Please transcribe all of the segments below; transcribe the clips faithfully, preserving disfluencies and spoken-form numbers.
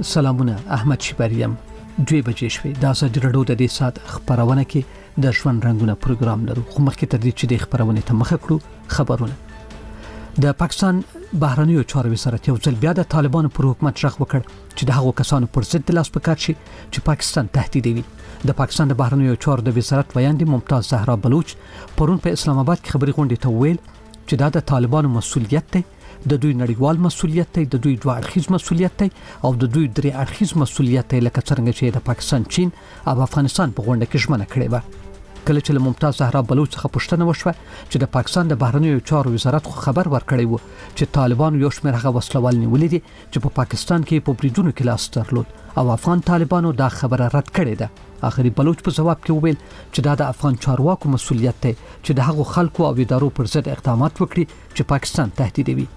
سلامونه، احمد شیبریم. دوی بجې شوې د ازادي راډیو د دې سات خبرونه کې د ژوند رنگونه پروګرام لرو. خو مخکې تر دې چې د خبرونه ته مخه کړو، خبرونه د پاکستان بهرنیو چارو وزارت یو ځل بیا د طالبانو پر حکومت ژغ وکړ چې د هغو کسانو پر ضد د لاس پکار شي چې پاکستان تهدیدوي. د پاکستان د بهرنیو چارو د وزارت ویاندې ممتاز زهرا بلوچ پرون په اسلام آباد کې خبري غونډې ته ویل چې دا د طالبانو مسؤلیت دی، د دوی نړیوال مسؤلیت دی، د دوی دوه اړخیز مسؤلیت دی او د دوی درې اړخیز مسؤلیت دی، لکه څنګه چې د پاکستان، چین او افغانستان په غونډه کې ژمنه کړې و. کله چې ممتاز زهرا بلوچ څخه پوښتنه وشوه چې د پاکستان د بهرنیو چارو وزارت خو خبر ورکړی و چې طالبانو یو شمېر هغه وسلوال نیولې دي چې په پاکستان کې په بریدونو کې لاس درلود او افغان طالبانو دا خبره رد کړې ده. اخري بلوچ په جواب کې وویل چې دا د افغان چارواکو مسؤلیت دی چې د هغو خلکو او ادارو پر ضد اقدامات وکړي چې پاکستان تهدیدوي.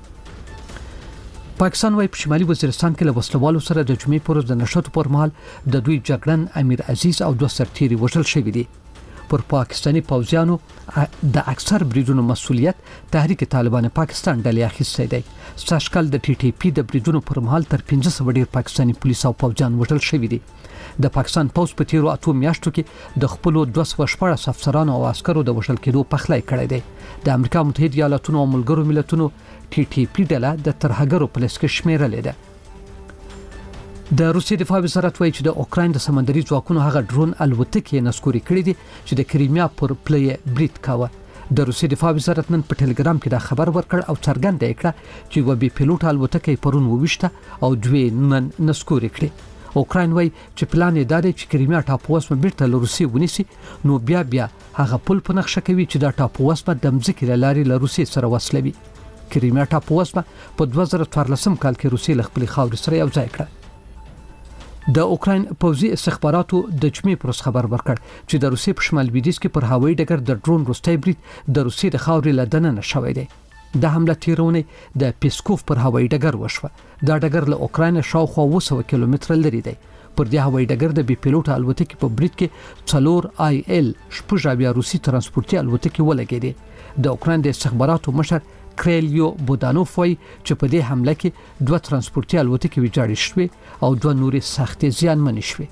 پاکستان وايي په شمالي وزیرستان کې له وسلوالو سره د جمعې پر ورځ د نشټو پر مهال د دوی جګړن امیر عزیز او دوه سرتیري وژل شوي دي. پر پاکستاني پوځیانو د اکثر بریدونو مسؤلیت تحریک طالبان پاکستان ډلې اخیستی دی. ساشکل د ټي ټي پی د بریدونو پر مهال تر پنځه سوه ډیر پاکستاني پولیس او پوځیان وژل شوي دي. د پاکستان پوځ په تیرو اتو میاشتو کې د خپل دوه سوه شپږ افسرانو او عسکرو د وژل کېدو پخلی کړی دی. د امریکا متحده ایالاتونو او ملګرو ملتونو ټي ټي پی ډله د ترهګرو په لیست کې شمیرلې ده. د روسیې دفاع وزارت وایي چې د اوکراین د سمندري ځواکونو هغه ډرون الوتکې نسکوري کړې دي چې د کریمیا پر پلي برید کاوه. د روسیې دفاع وزارت نن په ټلګرام کې دا خبر ورکړ او څرګنده کړه چې و بي پیلوټ الوتکې پرون وويشته او دوی نن نسکوري کړې. اوکراین وایي چې پلان یې دا دی چې کریمیا ټاپووسمه بیرته له روسیې ونیسي، نو بیا بیا هغه پل په نقشه کوي چې دا ټاپووسمه د مځکې له لارې له روسیې سره وصلوي. کریمیا ټاپووسمه په دوه زره څوارلسم کال کې روسیې له خپلې خاورې سره یو ځای کړه. د اوکراین پوځي استخباراتو د جمعې پر ورځ خبر ورکړ چې د روسیې په شمال لویدیځ کې پر هوایي ډګر د ډرون وروستی برید د روسیې د خاورې له دننه شوی دی. د حمله تیرونه د پیسکوف پر هوایي ډګر وشوه. دا ډګر له اوکراین شاوخوا اوه سوه کیلومتره لري دی. پر دې هوایي ډګر د بي پیلوټ الوتکې په برید کې څلور آی ال شپږ اویا روسي ترانسپورتي الوتکې ولګېدې. د اوکراین د استخباراتو مشر کریلیو بودانوف وایي چې په دې حمله کې دوه ترانسپورتي الوتکې ویجاړې شوې او دوه نورې سختې زیانمنې شوې.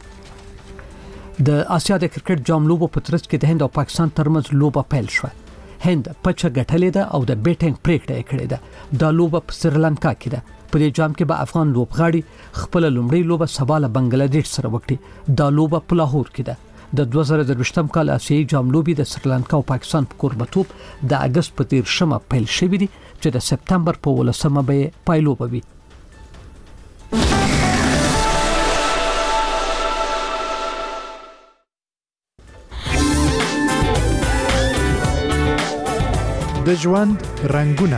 د آسیا د کرکټ جام لوبو په ترڅ کې د هند او پاکستان ترمنځ لوبه پیل شوه. هند پچه ګټلې ده او د بیټینګ پریکړه یې کړې ده. دا لوبه په سریلانکا کې ده. په دې جام کې به افغان لوبغاړي خپل لومړی لوبه سبا له بنگلاديش سره وکړي. دا لوبه په لاهور کې ده. د دوه زره درویشتم کال آسیایي جام لوبې د سریلانکا او پاکستان په کوربتوب د اگست په دیرشمه پیل شوې دي چې د سپتمبر په ولسمه به پایلوبه وي. د ژوند رنگونه.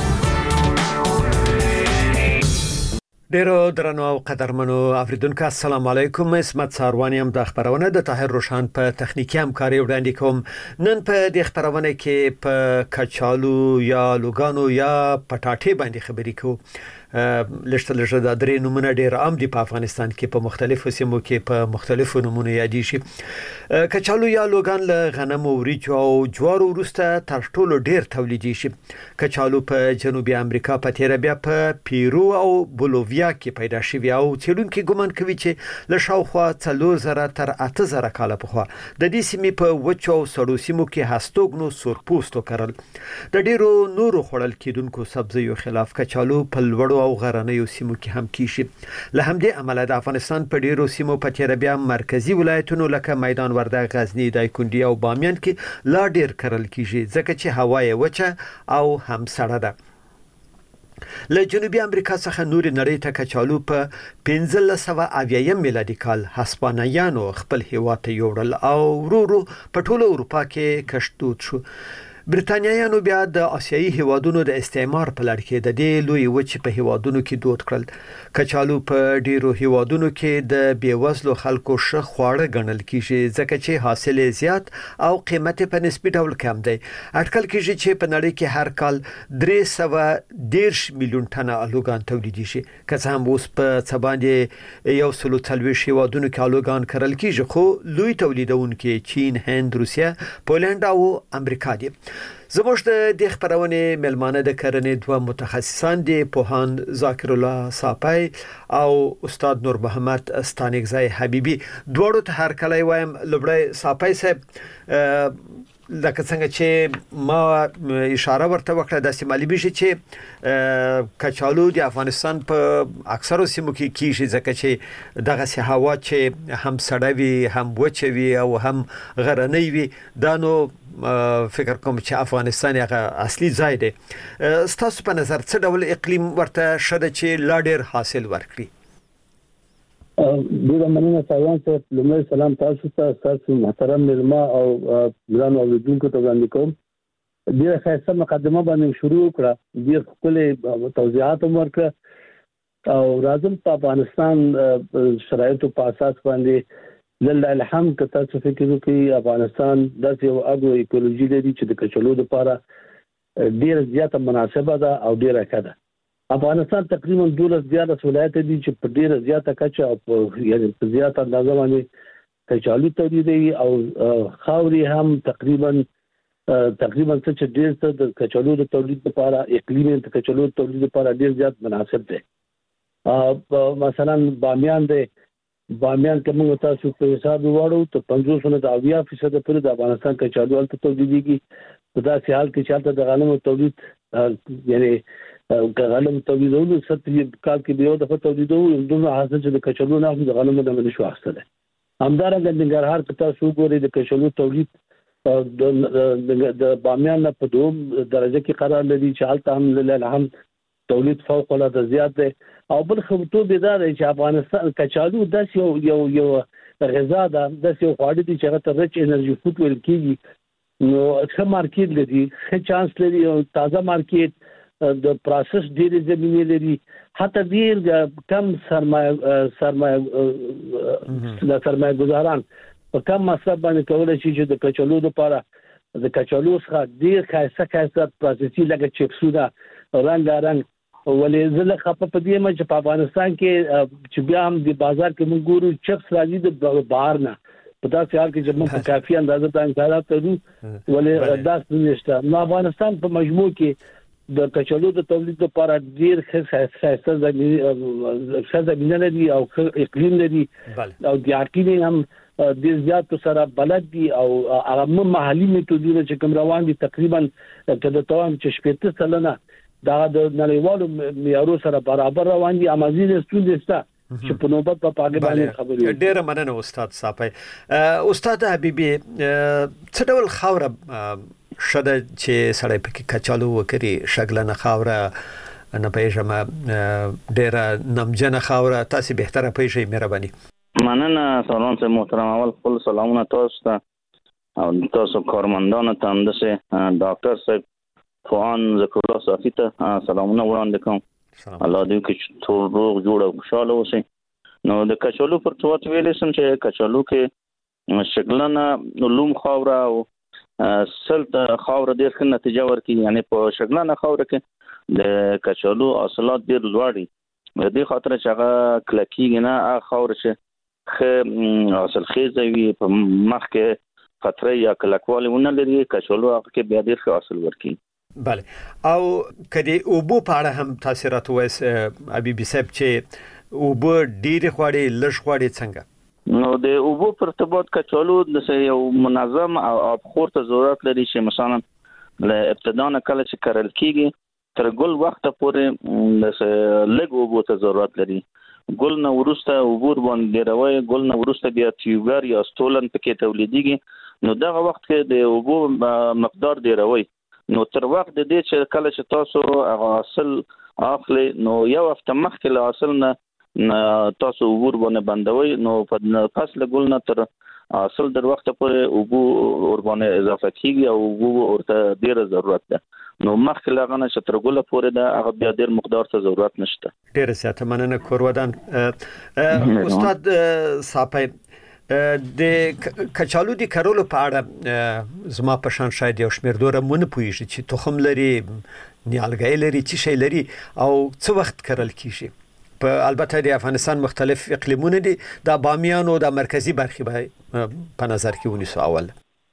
ډیرو درنو او قدرمنو اوریدونکو، السلام علیکم. اسمت ساروانی هم د خبرونه د طاهر روشان په تخنیکی همکاري وړاندې کوم. نن په دې خبرونه کې په کچالو یا لوګانو یا پټاټې باندې خبرې کوو. لشته لشته د درې نمونه ډیر عام دي په افغانستان کې، په مختلفو سیمو کې په مختلفو نمونه یادې شي. کچالو یا لوګان له غنمو، وریجو او جوارو وروسته تر ټولو ډیر تولیدي شي. کچالو په جنوبي امریکا په تیر بیا په پیرو او بولوویا کې پیدا شوی او څېړونکي ګومان کوي چې له شاوخوا څلور زره تر اته زره کاله پخوا د دې سیمې په وچو او سړو سیمو کې هستوګنو سورپوستو کرل. د ډیرو نورو خوړل کېدونکو سبزیو خلاف کچالو په لوړو او غرنیو سیمو کې هم کیږي. له همدې امله د افغانستان په ډیرو سیمو په تیر بیا مرکزی ولایتونو لکه میدان وردګ، غزنی، دایکنډي او بامیان کې لا ډیر کرل کیږي ځکه چې هوا یې وچه او هم سړه ده. له جنوبي امریکا څخه نور نړۍ ته کچالو په پنځلس سوه اویایم میلادي کال هسپانویانو خپل هیواد ته یوړل او ورو ورو په ټوله اروپا کې کشتود شو. برتانیایانو بیا د آسیایي هیوادونو د استعمار په لړ کې د دې لوی وچې په هیوادونو کې دود کړل. کچالو په ډیرو هیوادونو کې د بیوزلو خلکو ښه خواړه ګڼل کیږي ځکه چې حاصل زیات او قیمت په نسبي ډول کم دی. اټکل کیږي چې په نړۍ کې هر کال درې سوه دېرش میلیون ټنه الوګان تولیدېږي. که څه هم اوس په څه باندې یو سل او څلوېښت هیوادونو کې الوګان کرل کیږي، خو لوی تولیدونکي چین، هند، روسیه، پولنډ او امریکا دي. زموږ د خبرونه ملمانه د کرنې دوه متخصصان دي، پوهاند ذاکر الله صافی او استاد نور محمد ستانګزی حبیبی. دوړو ته هر کله وایم لبړی صافی صاحب، لکه څنګه چې ما اشاره ورته وکړه د سیمالي بشي چې کچالو د افغانستان په اکثرو سیمو کې کیږي، ځکه چې دغه سي هوا چې هم سړوي هم وچوي او هم غرنۍ وي، دا نو فکر کوم چې افغانستان هغه اصلي ځای دی. ستاسو په نظر څه ډول اقلیم ورته شته چې لا ډیر حاصل ورکړي؟ ډیره مننه سلام صاحب. لومړی سلام تاسو ته، تاسو محترم ملما او ګران اوریدونکو ته وړاندې کوم. ډیره ښایسته مقدمه باندې شروع کړه، ډیر ښکلي توضیحات هم ورکړه او راځم په افغانستان شرایطو په اساس باندې لله الحمد که تاسو فکر وکړئ افغانستان داسې یو اګرو ایکولوژي لري چې د کچالو لپاره ډیره زیاته مناسبه ده او ډیره ښه ده. افغانستان تقریبا دولس دیارلس ولایت دي چې په ډیره زیاته کچه او په یعنی په زیاته اندازه باندې کچالو تولیدوي او خاورې هم تقریبا تقریبا څه ډیر څه د کچالو د تولید لپاره اقلیم د کچالو د تولید لپاره ډیر زیات مناسب دی. مثلا بامیان دی، بامیان کې موږ تاسو په حساب وواړو ته پنځوس نه د اویا فیصد پورې د افغانستان کچالو هلته تولیدېږي. په داسې حال کې چې هلته د غنمو تولید یعنی غنم تولیدولو ستري کال کې به یو دفعه تولیدولو دومره حاصل چې د کچالو نه د غنمو نه منشو اخستل. همدارنګه د ننګرهار په تاسو ګورئ د کچالو تولید د بامیان نه په دوم درجه کې قرار لري چې هلته هم لله هم تولید فوق العاده زیات دی. او بل خبرتو بيدار چې افغانستان کچالو داس یو یو یو غذا ده، داس یو خواړه دي چې هغه ته رچ انرژي فوډ ویل کیږي. نو ښه مارکیټ لري، ښه چانس لري او تازه مارکیټ د پروسس ډېر زمینه لري، حتی ډېر کم سرمایه سرمایه د سرمایه گزاران په کم مصرف باندې کولای شي چې د کچالو لپاره د کچالو څخه ډېر ښایسته ښایسته پروسسي لکه چپسونه رنګارنګ. ولې زه خپه په دې مې چې په افغانستان کې چې بیا هم د بازار کې موږ ګورو چپس راځي د بهر نه، په داسې حال کې چې موږ په کافي اندازه ته انتظارات کوو. ولې داسې نشته. نو افغانستان په مجموع کې د کچالو د تولید لپاره ډیر ښه زمینه لري او اقلیم لري او د اقلیم هم ډیر زیات سره بلد دي او هغه محلي میتودونه چې کوم روان دي تقریبا کله توام چې شپږ سلنه دا د نړیوالو معیارونو سره برابر روان دي. امازین ستونزې شته چې په نوبت په پاګې باندې خبرې. ډیره مننه استاد صافی. استاد حبیبی، څه ډول خاوره شته چې سړی پکې کچالو وکړي؟ شګلنه خاوره نه پېژم، ډیره نمجنه خاوره، تاسو بهتره پېژنئ مهرباني. مننه سلام سه محترم. اول خپل سلامونه تاسو ته او تاسو کارمندانو ته، همداسې ډاکټر صاحب فوان ذکر الله صافی ته سلامونه وړاندې کوم. الله دې کې ټول روغ جوړ او خوشاله اوسئ. نو د کچالو پر څه ویلې سم چې کچالو کې شګلنه لوم خاوره او سلط خاوره ډېر ښه نتیجه ورکوي. یعنی په شګلنه خاوره کې د کچالو حاصلات ډېر لوړ دي، د دې خاطر چې هغه کلکیږي نه، هغه خاوره چې ښه حاصل خیزه وي، په مخ کې خطرې یا کلکوالی ونه لري، کچالو هغه کې بیا ډېر ښه حاصل ورکوي. بله. او کدی اوبو په اړه هم تاثیرات وایس حبیبي صاحب چې اوبو ډېر خوړې لږ خوړې څنګه؟ نو د اوبو پر ارتباط کچالو د یو منظم او آبخور ته ضرورت لري چې مثلا له ابتدا نه کله چې کرل کیږي تر ګل وخت پورې د لږ اوبو ته ضرورت لري. ګل نه ورسته اوبو باندې روي، ګل نه ورسته بیا تیوګر یا ستولن پکې تولیديږي. نو دغه وخت کې د اوبو مقدار دی روي. نو تر وخت د دې چې کله چې تاسو حاصل اخلي نو یو هفته مخکې له حاصل نه تاسو اوبور باندې بندوي. نو په فصل ګل نه تر حاصل در وخت پورې اوبو ور باندې اضافه کیږي او اوبو ورته ډیره ضرورت ده. نو مخکې له غنه چې تر ګل پورې ده هغه بیا ډیر مقدار ته ضرورت نشته. ډیره زیاته مننه کورودان. استاد صافی، د کچالو د کرلو په اړه زما په شان شاید یو شمېر دوره مونږ پوهیږي چې تخم لري، نیالګی لري، چې شی لري او څه وخت کرل کیږي. په البته د افغانستان مختلف اقلیمونه دي، د بامیان او د مرکزی برخې به په نظر کې ونیسو. اول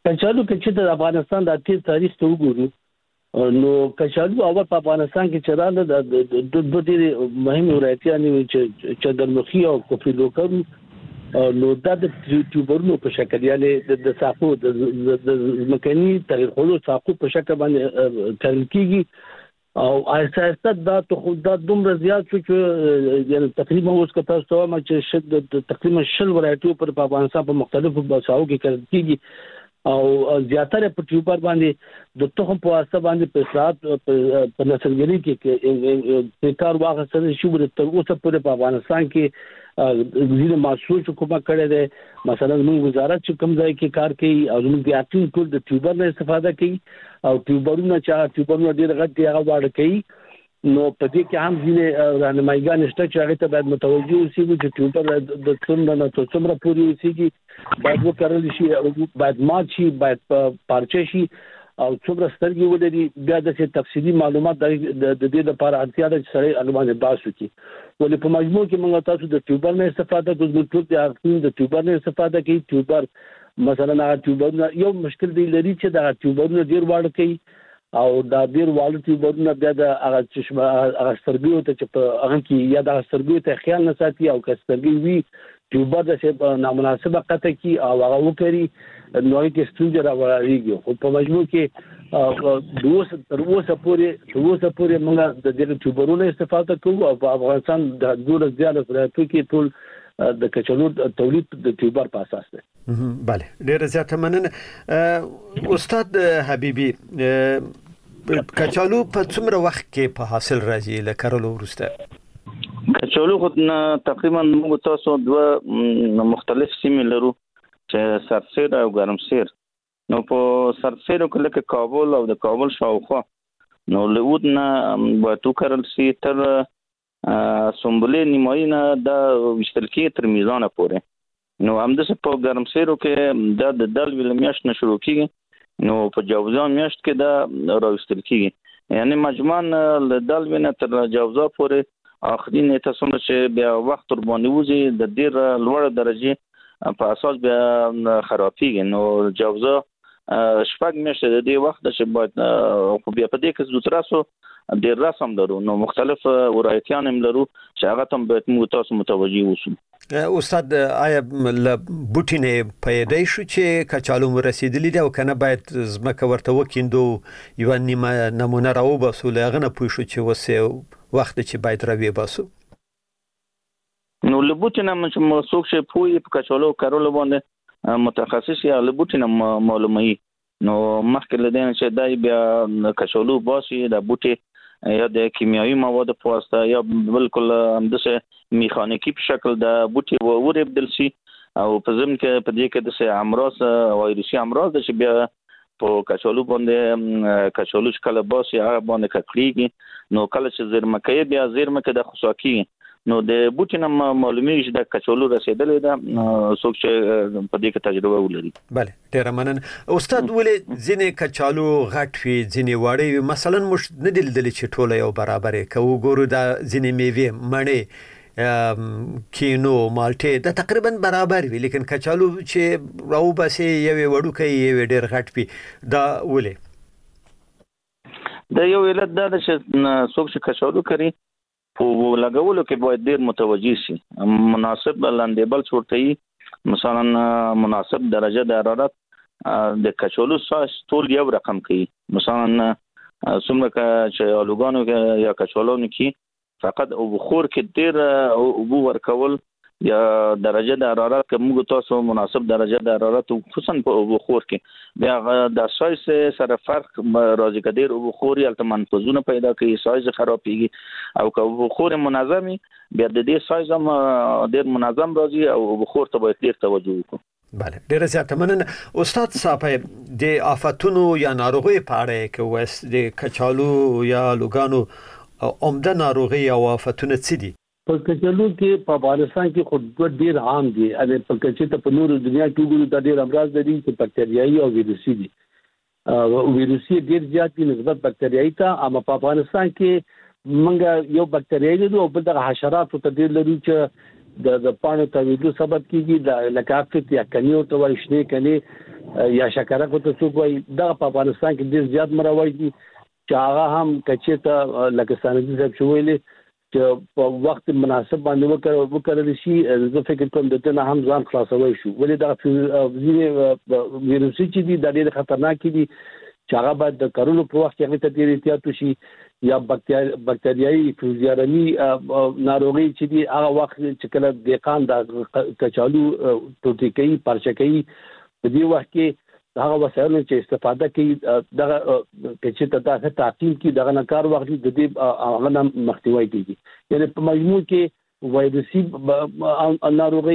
کچالو کې چې د افغانستان د تیر تاریخ ته وګورو نو کچالو اول په افغانستان کې چرانه د د د ډېر مهم ولایتونه چې چې د مخي او کوفیلوکم نو د ټیوبرونو په شکل یعنی د ساقو د مکاني تغیر خلو ساقو په شکل باندې ترل کیږي او اساسا دا ته دا دومره زیات شو چې یعنی تقریبا اوس کته تاسو ما چې شد تقریبا شل ولایتو پر په افغانستان په مختلفو بساو کې کړل کیږي او زیاتره په ټیوبر باندې د تخم په واسطه باندې په اصلاحات په نسلګری کې کې کار واغسته شو د تر اوسه پورې په افغانستان کې زیره محسوس کومه کړی دی مثلا موږ وزارت چې کوم ځای کې کار کوي او موږ د اټین ټول د ټیوبر نه استفاده کوي او ټیوبرونه چې ټیوبرونه ډیر غټ دی هغه واړه کوي نو په دې کې هم ځینې راهنمایګان شته چې هغه ته باید متوجه اوسئ چې ټیوبر د څومره نه څومره پوري اوسئ باید وکړل شي او باید مات شي باید پارچه شي او څومره سترګې ولري بیا د تفصیلي معلومات د دې لپاره اړتیا ده چې سره هغه باسو کی ولې په مجموع کې موږ تاسو د ټیوبر نه استفاده کوو ټول د اخرین د ټیوبر نه استفاده کوي ټیوبر مثلا هغه ټیوبر یو مشکل دی لري چې د ټیوبر نه ډیر واړه کوي او دا ډیر واړه ټیوبر نه بیا د هغه چشمه هغه سترګې ته چې په هغه کې یا د سترګې ته خیال نه ساتي او که سترګې وي ټیوبر د څه نامناسبه قطع کی او هغه وکړي نوې کې ستونزه راوړيږي خو په مجموع کې دوه تر اوسه پورې تر اوسه پورې موږ د دې ټیوبرونو استفاده کوو او په افغانستان د دوه زیاته ولایتو کې ټول د کچالو تولید د ټیوبر په اساس دی. بله ډیره زیاته مننه استاد حبیبي. کچالو په څومره وخت کې په حاصل راځي لکرلو وروسته؟ کچالو خو تقریبا موږ تاسو دوه مختلف سیمې لرو چې سرسیر او ګرمسیر. نو په سرسیر کې لکه کابل او د کابل شاوخوا نو لود نه باتو کارل سي تر سمبولې نیمایي نه د وشتل کې تر میزان پورې نو هم د په ګرمسیرو کې د دل ویل میاشت نه شروع کیږي نو په جوزان میاشت کې دا راوستل کیږي یعنی مجموعاً له دل وینه تر جوزا پورې اخري نیټه سمره چې بیا وخت تر باندې وځي د ډیر لوړ درجه په اساس بیا خرابېږي نو جوزا شپږ میاشتې د دې وخت چې باید خو بیا په دې کې زوتراسو ډېر رسم لرو نو مختلف ولایتیان هم لرو چې هغه ته باید موږ تاسو متوجي اوسو. استاد آیا ل بوټینه پیدا شو چې کچالو مو رسیدلی دی او کنه باید زمکه ورته وکیندو یو نیمه نمونه راو باسو لغه نه پوه شو چې وسه وخت چې باید راوي باسو نو ل بوټینه مې څوک چې پوي په کچالو کارول باندې متخصص یا لبوټینه معلومي نو مخکې لدین چې دای بیا کچالو باسي د بوټي یا د کیمیاوي مواد په واسطه یا بالکل همدسه میخانیکی په شکل د بوټي ورې بدل شي او په ضمن کې په دې کې د امراض وایروسي امراض چې بیا په کچالو باندې کچالو شکل باسي هغه باندې کړيږي نو کله چې زیرمکې بیا زیرمکې د خصوصي نو د بوټینه معلومي چې د کچالو رسیدلې ده څوک چې په دې کې تجربه ولري. بله ډیر مننه استاد. ولې ځینې کچالو غټ وي ځینې وړې وي مثلا مش نه دل چې ټوله یو برابرې کو ګورو دا ځینې میوه مڼې کینو مالټې دا تقریبا برابر وي لیکن کچالو چې راو باسي یو وړو کوي یو ډیر غټ وي دا ولې؟ دا یو علت دا چې څوک چې کچالو کوي په لګولو کې باید ډیر متوجي شي مناسب لاندېبل چورتي مثلا مناسب درجه د حرارت د کچالو ساس ټول یو رقم کوي مثلا څومره چې الوګانو یا کچالو کې فقط او بخور کې ډیر او بو ورکول یا درجه د حرارت کې موږ تاسو مناسب درجه د حرارت خصوصا په بخور کې بیا د سایز سره فرق راځي کډیر او بخور یلته منفذونه پیدا کوي سایز خرابېږي او که بخور منظمي بیا د دې سایز هم ډیر منظم راځي او بخور ته باید ډیر توجه وکړو. بله ډیر زیاته مننه استاد صاحب. د آفاتونو یا ناروغي په اړه کې وس د کچالو یا لوګانو عمده ناروغي او آفاتونه څه دي؟ په کچالو کې په افغانستان کې خود ډیر عام دي ان په کچې ته په نورو دنیا کې وګورو د ډیر امراض لري چې بکټریایي او ویروسي دي او ویروسي ډیر زیات دي نسبت بکټریایي ته اما په افغانستان کې موږ یو بکټریایي او بل د حشرات ته ډیر لري چې د د پانو تویدو سبب کیږي د لکافت یا کنیو ته وایي شنه کني یا شکره کو ته څوک وایي دا په افغانستان کې ډیر زیات مروج دي چې هغه هم کچته لکه ساندي صاحب شویلې چې په وخت مناسب باندې وکړل شي زه فکر کوم د دې نه هم ځان خلاصوي شو ولې دا ځینې ویروسي چې دي د ډېر خطرناک دي چې هغه باید د کارونو په وخت کې هغه ته ډېر احتیاط وشي یا بکتریایي فیوزیارمي ناروغي چې دي هغه وخت چې کله دقان د کچالو ټوټي کوي پارچه کوي په دې وخت کې هغه وسایل چې استفاده کوي دغه چې ته تاسو تعقیب کی دغه نکار وخت د دې هغه مخنیوي کیږي یعنی په مجموع کې وایروسي ناروغي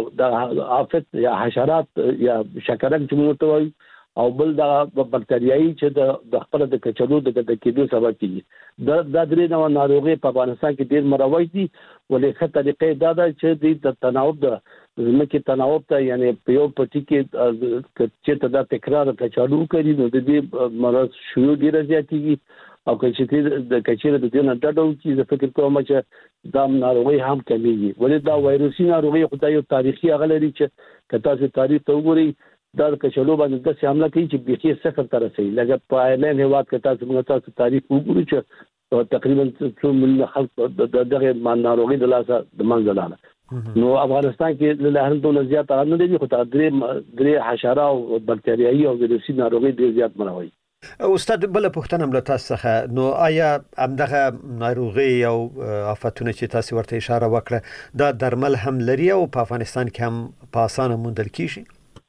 د آفت یا حشرات یا شکرک چې موږ وایو او بل د بکتریایي چې د خپل د کچالو د کېدو سبب کیږي د د درې نو ناروغي په افغانستان کې ډېر مروج دي ولې ښه طریقې دا ده چې د تناوب د زمکه تناوب ته یعنی په یو پټي کې چې ته دا تکرار کچالو کوي نو د دې مرض شیوع ډیر زیاتېږي او چې د کچېره د دې نه ډډو چې زه فکر کوم چې دا ناروغي هم کمیږي ولې دا وایروسي ناروغي خدای یو تاریخي اغلري چې کته چې تاریخ ته وګوري دا کچالو باندې د حمله کوي چې بيخي صفر تر رسېږي لکه په اعلان هواد کې تاسو موږ تاسو تاریخ وګورئ چې تقریبا څو مليون خلک دغه ناروغي د لاسه د منځلاله نو افغانستان کې له هر ډول زیات نه دي خو درې درې حشره او بکتریایي او ویروسي ناروغي ډیر زیات مروي. استاد بل پوښتنه مله تاسو څخه نو آیا همدغه ناروغي او آفتونه چې تاسو ورته اشاره وکړه دا درمل هم لري او په افغانستان کې هم په اسانه موندل کیږي؟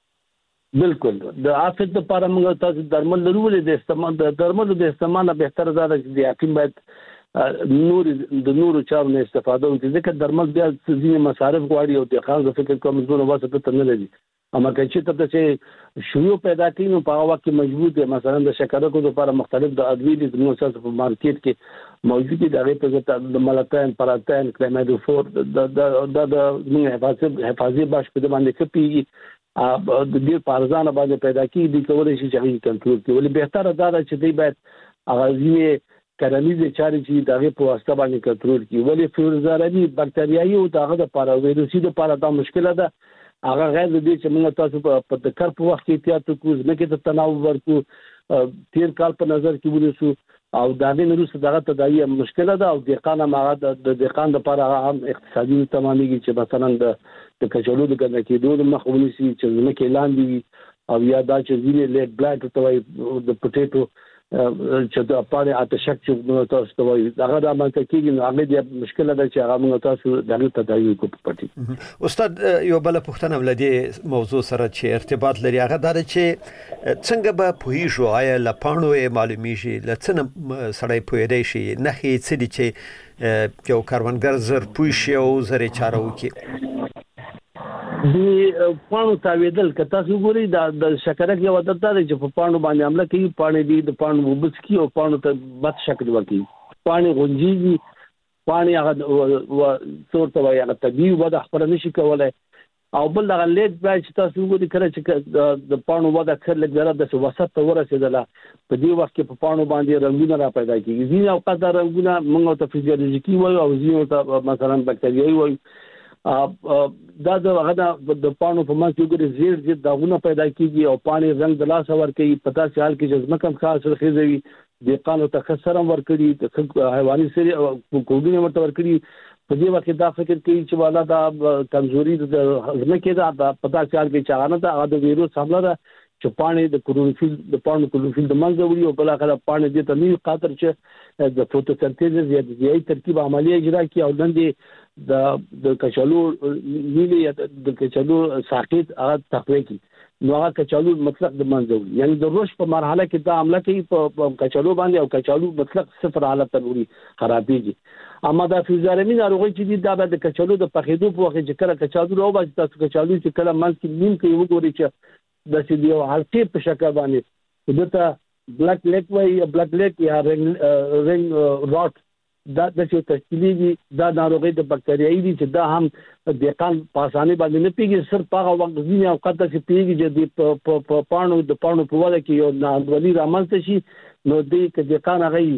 بالکل د آفت لپاره موږ تاسو درمل لرو ولې د استعمال د درمل د استعمال به تر زیاته د یقین باید نور د نور چارو نه استفاده وکړي ځکه درمل بیا ځینې مصارف غواړي او د خاص فکر کوم زونه واسطه ته نه لري اما چې ته چې شیوع پیدا کړي نو په هغه وخت کې مجبور دي مثلا د شکرکو لپاره مختلف د ادویې د موسسات په مارکیټ کې موجود دي دغه په د ملاتین پراتین کلمادوفور د د د حفاظت حفاظي باش په باندې کپی د دې پارزانه باندې پیدا کیږي د کولای شي چې هغه کنټرول کړي ولې بهتره دا ده چې دوی باید هغه ځینې کرنیزه چارې چې دغه په واسطه باندې کنټرول کړي ولې فیوزارمي بکتریایي او دغه د پاره ویروسي د پاره دا مشکله ده هغه غیر دې چې موږ تاسو په تکر په وخت کې احتیاط وکړو ځکه ته تناوب ورکو تیر کال په نظر کې ونیسو او دغه نورسته دغه تداوی مشکله ده او دقانه ماغه د دقان د لپاره هم اقتصادي تمامېږي چې مثلا د د کچالو د کنه کېدو د مخونی سي چې زمکه لاندې او یا دا چې زیره لیټ بلاک ته وای د پټیټو چې د پاره اتشک چې تاسو ته وای هغه د امانت کېږي نو هغه د مشکله ده چې هغه موږ تاسو دغه تداوی کو پټي. استاد یو بل پوښتنه ولدي موضوع سره چې ارتباط لري هغه دا چې څنګه به پوهیږو آیا لپانو معلومیږي لڅنه سړی پوهیدای شي نه هیڅ دي چې یو کاروانګر زر پوه شي او زر چارو کې د پانو تاویدل کته وګوري د شکرک یو عادت ده چې په پانو باندې حمله کوي پانی دی د پانو وبس کی او پانو ته بد شکل ورکي پانی غونجيږي پانی هغه څورته وایي هغه طبيعي وده خبره نشي کولای او بل دغه لیټ بای چې تاسو وګورئ کله چې د پانو وده کړل لږه د وسط ته ورسېدله په دې وخت کې په پانو باندې رنگونه را پیدا کیږي ځینې اوقات دا رنگونه موږ ته فزیولوژیکي وایو او ځینې ته مثلا بکتریایي وایو دا د هغه د پانو په منځ کې ګوري زیر زیر داغونه پیدا کیږي او پانی رنگ د لاس ور کوي پتا سال کې جذمه کم خاص رخیزوي د قانون تخسرم ور کړی د حیواني سری او کوډونه ورته ور کړی په دې وخت دا فکر کوي چې والا دا کمزوري د ځمکې دا پتا سال کې چاغانه دا د ویروس حمله ده چې پانی د کلوروفیل د پانو کلوروفیل د منځ وړي او بل اخر پانی د تنوي خاطر چې د فوټوسنتیز یا د ترکیب عملیه اجرا کی او لندې د د کچالو نیلې د کچالو ساقط هغه تقوی کی نو هغه کچالو مطلق د منځ وړي یعنی د روش په مرحله کې دا عمله کوي په کچالو باندې او کچالو مطلق صفر حالت ته وړي خرابېږي اما دا فیوزارمي ناروغي چې دا د کچالو د پخېدو په وخت چې کله کچالو راوباسي تاسو کچالو چې کله منځ کې نیم کې وګورئ چې د سیدیو حلقې په شکل باندې دته بلیک لیک وای بلیک لیک یا رنګ رنګ راټ دا د څه تشکیلي دا ناروغي د بکتریایي دي چې دا هم د قان پاسانه باندې نه پیږي صرف هغه وخت ځینې اوقات چې پیږي چې د پانو د پانو په وړه کې یو ناروغي رامنځته شي نو دې کې د قان هغه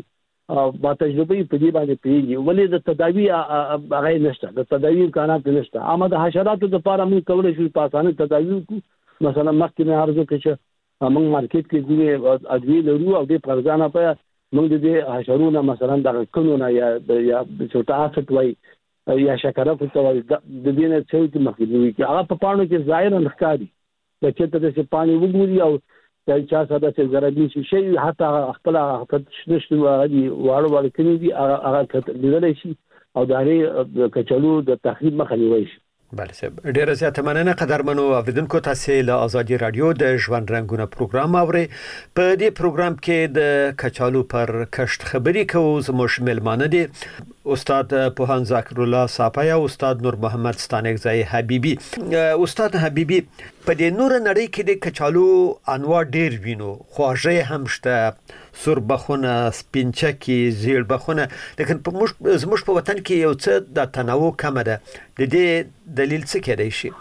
با تجربه په دې باندې پیږي ولې د تداوی هغه نشته د تداوی امکانات نشته اما د حشراتو د لپاره موږ کولای شو په اسانه تداوی کو مثلا مخکې نه ارزو کې چې موږ مارکیټ کې دې ادویه لرو او د پرځانه په موږ د حشرونو مثلا د قانون یا یا چوټا افټ وای یا شکره په وای د دې نه څه مخکې کې هغه په پانو کې ظاهرا ښکاري د چې ته چې پانی وګوري او دا چا ساده چې زرابي شي حتی خپل خپل نشته واړه واړه کړي دي هغه لیدل شي او د هغه کچالو د تخریب مخه نیول شي. بله صاحب ډیره زیاته مننه قدرمنو اوریدونکو تاسو له آزادي رادیو د ژوند رنگونه پروګرام اوري. په دې پروګرام کې د کچالو پر کښت خبري کوو. زموږ ملمانه دي استاد پوهان ذکر الله صافی او استاد نور محمد ستانکزی حبیبی. استاد حبیبی په دې نور نړۍ کې د کچالو انواع ډیر وینو، خواږه هم شته، سربخونه، سپینچکی، زیړبخونه، لیکن په موږ زموږ په وطن کې یو څه د تنوع کم ده. د دې دلیل څه کېدای شي؟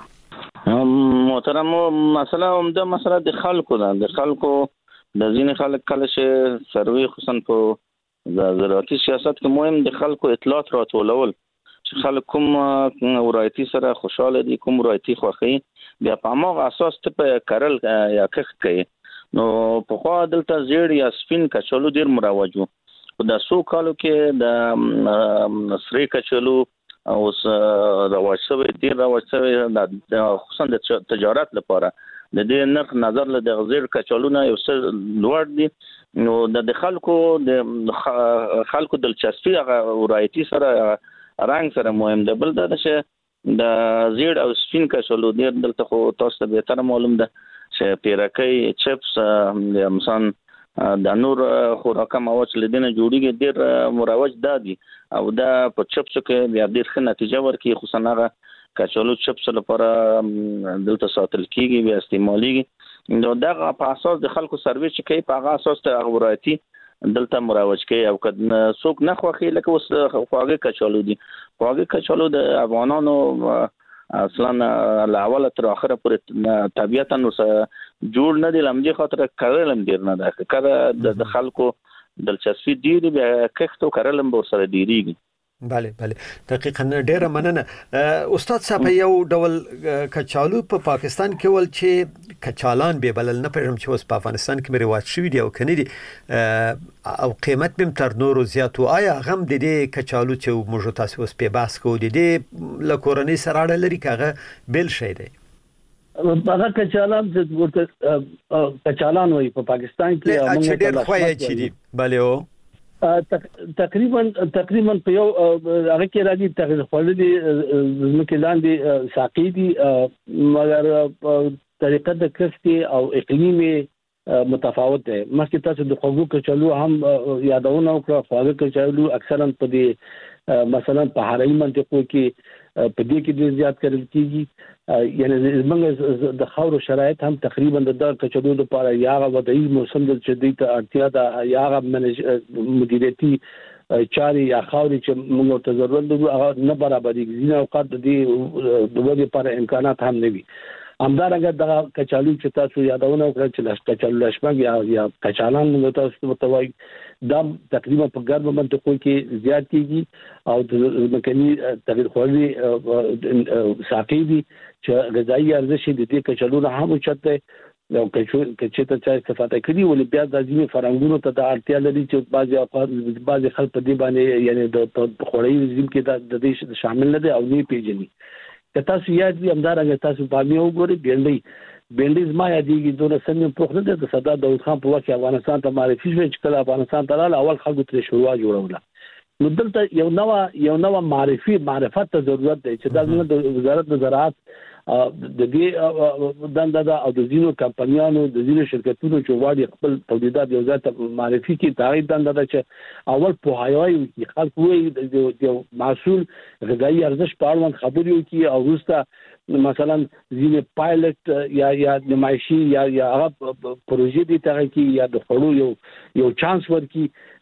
محترم مسله هم د مسله د خلکو ده د خلکو د ځینې خلک کله چې سروي خصوصا په د زراعتي سیاست کې مهم د خلکو اطلاعات راټولول چې خلک کوم ورایتي سره خوشاله دي، کوم ورایتي خوښي، بیا په هغه اساس ته په کرل یا کښت کوي. نو په خوا دلته زیړ یا سپین کچالو ډیر مروج وو. په د سو کالو کې د سری کچالو اوس رواج شوی ډیر رواج شوی د خصوصا د تجارت لپاره د دې نرخ نظر له د زیړ کچالو نه یو څه لوړ دي. نو د خلکو د خلکو دلچسپي هغه ورایتي سره رنگ سره مهم ده. بل دا چې د زیړ او سپین کچالو ډیر دلته خو تاسو ته به تر معلوم ده چې پیرکۍ، چپس، مثلا د نور خوراک مواد چې لدینه جوړیږي ډیر مروج دي او دا په چپس کې بیا ډیر ښه نتیجه ورکړي. خصوصا هغه کچالو چپس لپاره دلته ساتل کیږي بیا استعماليږي. نو دا په اساس د خلکو سرویس چې کوي په هغه اساس ته غوړایتي دلته مروج کوي او کله څوک نه خوخي لکه اوس خواږه کچالو دي. خواږه کچالو د افغانانو اصلا له اوله تر اخره پورې طبيعتا نو جوړ نه دي لمجه خاطر کارلم ډیر نه ده کړه د خلکو دلچسپي ډیر بیا کښتو کارلم به سره ډیریږي. بله بله دقیقاً ډیره مننه. استاد صاحب یو ډول کچالو په پا پاکستان کې ول چې کچالان به بلل نه پېژم چې اوس په افغانستان کې رواج شوی دی او کني دي او قیمت بهم تر نورو زیاتو. آیا غم د دې کچالو چې موږ تاسو اوس په باس کو دي د لکورنۍ سره اړه لري کاغه بل شي دی؟ هغه کچالان چې ورته کچالان وایي په پاکستان کې موږ ډیر خوای چي دي. بله او تقریبا تقریبا په یو هغه کې راځي تقریبا خپلې زمکه لاندې ساقي دي مګر طریقه د کښت او اقلیمي متفاوت ده. مخکې تاسو د خوږو کچالو هم یادونه وکړه. خوږو کچالو اکثرا په دې مثلا په هرای منطقو کې په دې کې ډیر زیات کړل کیږي. یعنی زمونږ د خاورو شرایط هم تقریبا د کچالو لپاره یا وضعي موسم د شدید اړتیا ده یا مدیریتي چاري یا خاوري چې موږ ته ضرورت لرو هغه نه برابرېږي. ځینې اوقات د دې د ودې لپاره امکانات هم نه وي. همدارنګه د کچالو چې تاسو یادونه وکړه چې کچالو لشمګ یا یا کچالان نو تاسو متوای دا تقریبا په ګرم منطقو کې زیات کیږي او د مکني تغیر خوري ساقي دي چې غذایی ارزښت د دې کچالو نه هم چته او کچې ته چا استفاده کړي ولې بیا د ځینې فرنګونو ته د اړتیا لري چې بعضي اوقات بعضي خلک په دې باندې یعنی د خوري رژیم کې د دې شامل نه دي او نه پیژني. که تاسو یاد وي همدارنګه تاسو باندې وګورئ بینډي بینډي زما یادېږي دوه سنې پروخ نه د صدا داود خان په وخت افغانستان ته معرفي شو چې کله افغانستان ته لاله اول خلکو ته شروع جوړوله. نو دلته یو نوو یو نوو معرفي معرفت ته ضرورت دی چې د وزارت زراعت د دې دنده ده او د ځینو کمپنیانو د ځینو شرکتونو چې واړي خپل تولیدات یو ځای ته معرفي کړي. دا دنده ده چې اول پوهاوی وکړي خلک وایي د محصول غذایی ارزښت په اړه خبرې وکړي او وروسته مثلا ځینې پایلټ یا یا نمایشي یا یا هغه پروژې دي ته کې یا د خړو یو یو چانس ورکړي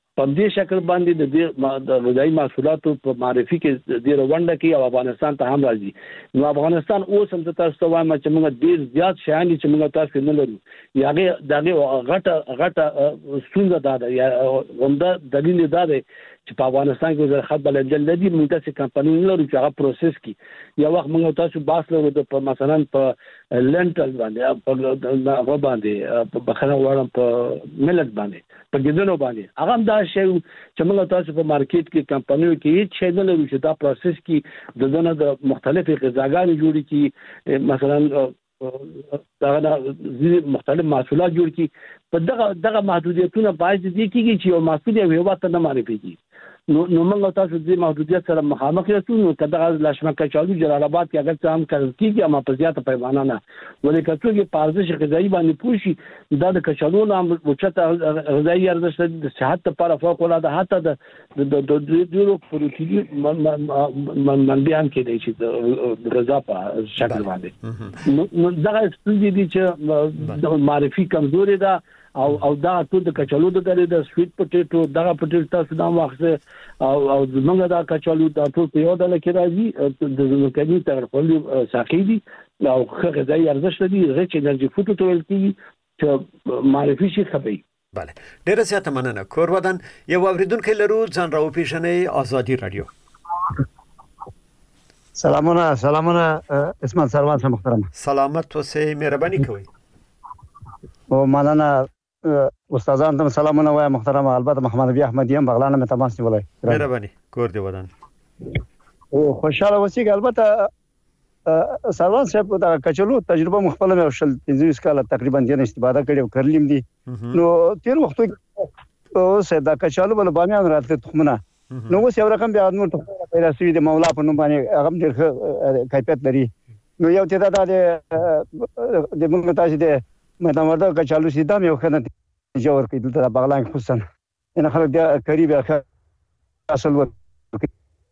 په دې شکل باندې د دې د غذایی محصولاتو په معرفي کې د روانډه کې او افغانستان ته هم راځي. نو افغانستان اوس هم تاسو ته وایم چې موږ ډیر زیات شیان چې موږ تاسو نه لرو. یاغه دغه غټه غټه ستونزه ده یا همدا دلیل دا دی چې په افغانستان کې وزارت خط بلنجل لدی موږ تاسو کمپنی نه لرو چې هغه پروسس کی یا وخت موږ تاسو باس لرو د مثلا په لنټل باندې په هغه باندې په بخنه وړم په ملت باندې په ګذنو باندې هغه دا شی چې موږ تاسو په مارکیټ کې کمپنیو کې هیڅ شی نه لرو چې دا پروسس کی د دنه د مختلفو غذاګانو جوړي کی مثلا دا مختلف محصولات جوړ کی په دغه دغه محدودیتونه باید دي کیږي چې یو محصول یو هیواد ته نه معرفي کیږي. نو نو موږ تاسو دې محدودیت سره مخامخ یو نو کدا لاشمه کچالو جلال آباد کې اگر څه هم کړل کیږي اما په زیاته پیمانه نه ولې کڅو کې پارزش غذایی باندې پوښي دا د کچالو نام اوچته غذایی ارزښت د صحت لپاره فوق العاده حتی د د ډیرو پروتین منبع هم کې دی چې د غذا په شکل باندې نو دا ستونزې دي چې معرفي کمزوري ده او او دا ټول د کچالو د درې د سویټ پټیټو دغه پټیټو تاسو دا واخله او او زمونږ دا کچالو دا ټول په یو ډول کې راځي د زموږ تر خپل ساقي دي او غذایی ارزښت دي ریچ انرژي فوټو ټول کې چې معرفي شي خبري. بله ډیره زیاته مننه. کور ودان یو اوریدونکو لرو ځان راو پیژنې آزادي رادیو. سلامونه سلامونه اسمان سروان صاحب محترم. سلامت اوسئ مهرباني کوئ. او مننه استادان ته سلامونه وایم محترم. البته محمد نبی احمدی هم بغلانه مې تماس نیولای. مهرباني کور دی ودان. او خوشاله اوسئ. البته سروان صاحب دا کچلو تجربه مخبل مې وشل پنځه کال تقریبا دې استفاده کړې او کړلیم دي. نو تیر وخت او سه دا کچلو بل بامیان راته تخمنه نو اوس یو رقم بیا نور ته پیدا شوی د مولا په نوم باندې هغه ډېر کیفیت لري. نو یو ته دا د موږ تاسو د مې دا مرده کچالو سیدا مې وخت جوړ کړی دلته بغلان خصوصا ان خلک دا قریب اصل ور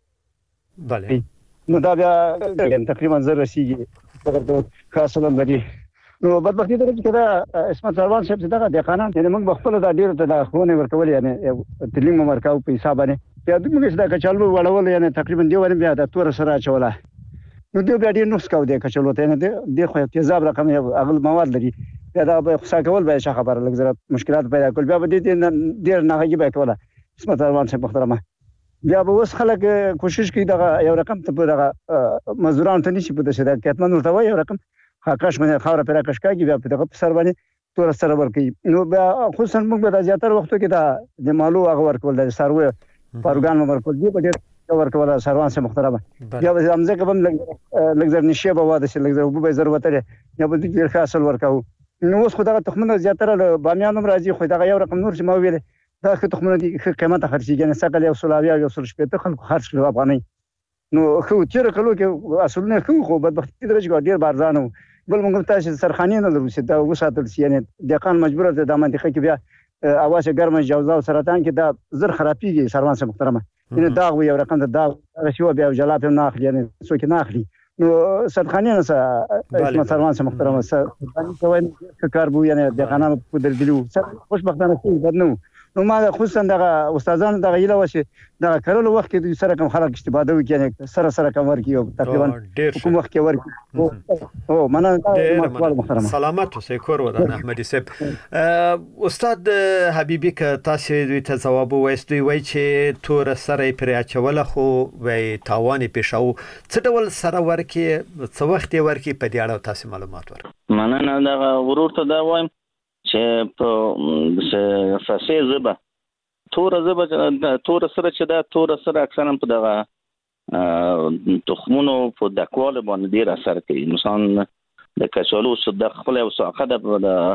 بله نو دا بیا تقریبا زر رسیږي دا خاصه لري. نو بدبختی درته چې دا اسمت سروان صاحب څنګه د قانون ته موږ بخپل دا ډیر ته دا خونه ورکول یعنی تعلیم مرکاو په حساب باندې یا موږ دا کچالو وړول یعنی تقریبا دی ور بیا د تور سره چوله نو دی بیا ډیر نسخه دی کچالو ته نه دی خو تیزاب رقم اغل مواد لري دا به خصا کول به څه خبره لګزره مشکلات پیدا کول بیا به دې ډیر نه هغه به کوله اسمت سروان صاحب محترمه بیا به اوس خلک کوشش کوي دا یو رقم ته دا مزدوران ته نشي په دې د کتمن ورته یو رقم خاکش باندې خاور پر کش کاږي بیا په دغه سر باندې تور سره ورکی نو بیا خصوصا موږ د زیاتره وختو کې دا د مالو هغه ورکول د سروي پروګرام ورکول دی په دې ورکول سروان سره محترمه بیا به امزه کوم لګزر نشي به واده شي لګزر به ضرورت لري یا به ډیر خاصل ورکاو. نو اوس خو دا تخمنه زیاتره بامیان هم راځي خو دا یو رقم نور چې ما ویل دا تخمنه دي قیمت خرڅیږي نه سقل یو سلاوی او سل شپته خلک خرڅ کړو افغاني. نو خو تیر کلو کې اصلونه خو خو بدبختی درجه ډیر بارزانه بل موږ تاسو سرخاني نه لرو چې دا وساتل شي یعنی دقان مجبور ده د منطقه کې بیا اواشه ګرمه جوزا او سرطان کې دا زر خرابيږي سروان سره محترمه یعنی دا یو رقم دا شو بیا جلات نه اخلي یعنی څوک نه اخلي. نو سرخاني نه اسمه سروان سره محترمه سرخاني کوي کار بو یعنی دقانانو په درګلو خوشبختانه څه بدنو. نو ما خصوصا د استادانو د غیله وشه د کارولو وخت کې سره کوم خلک استفاده وکړي سره سره کوم ورکی او تقریبا کوم وخت کې ورکی او مننه. سلامت اوسئ کور ودان احمدي صاحب. استاد حبیبی که تاسو دوی ته جواب وایست دوی وای چې تور سره پر اچول خو وای تاوان پیښو څه ډول سره ورکی څه وخت ورکی په دې اړه تاسو معلومات ورکړئ. مننه دا ورور ته دا وایم چې په فارسی ژبه تور ژبه تور سره چې دا تور سره اکثرا په دغه تخمونو په دکواله باندې ډیر اثر کوي. مثلا د کچالو صد خپل او ساقه د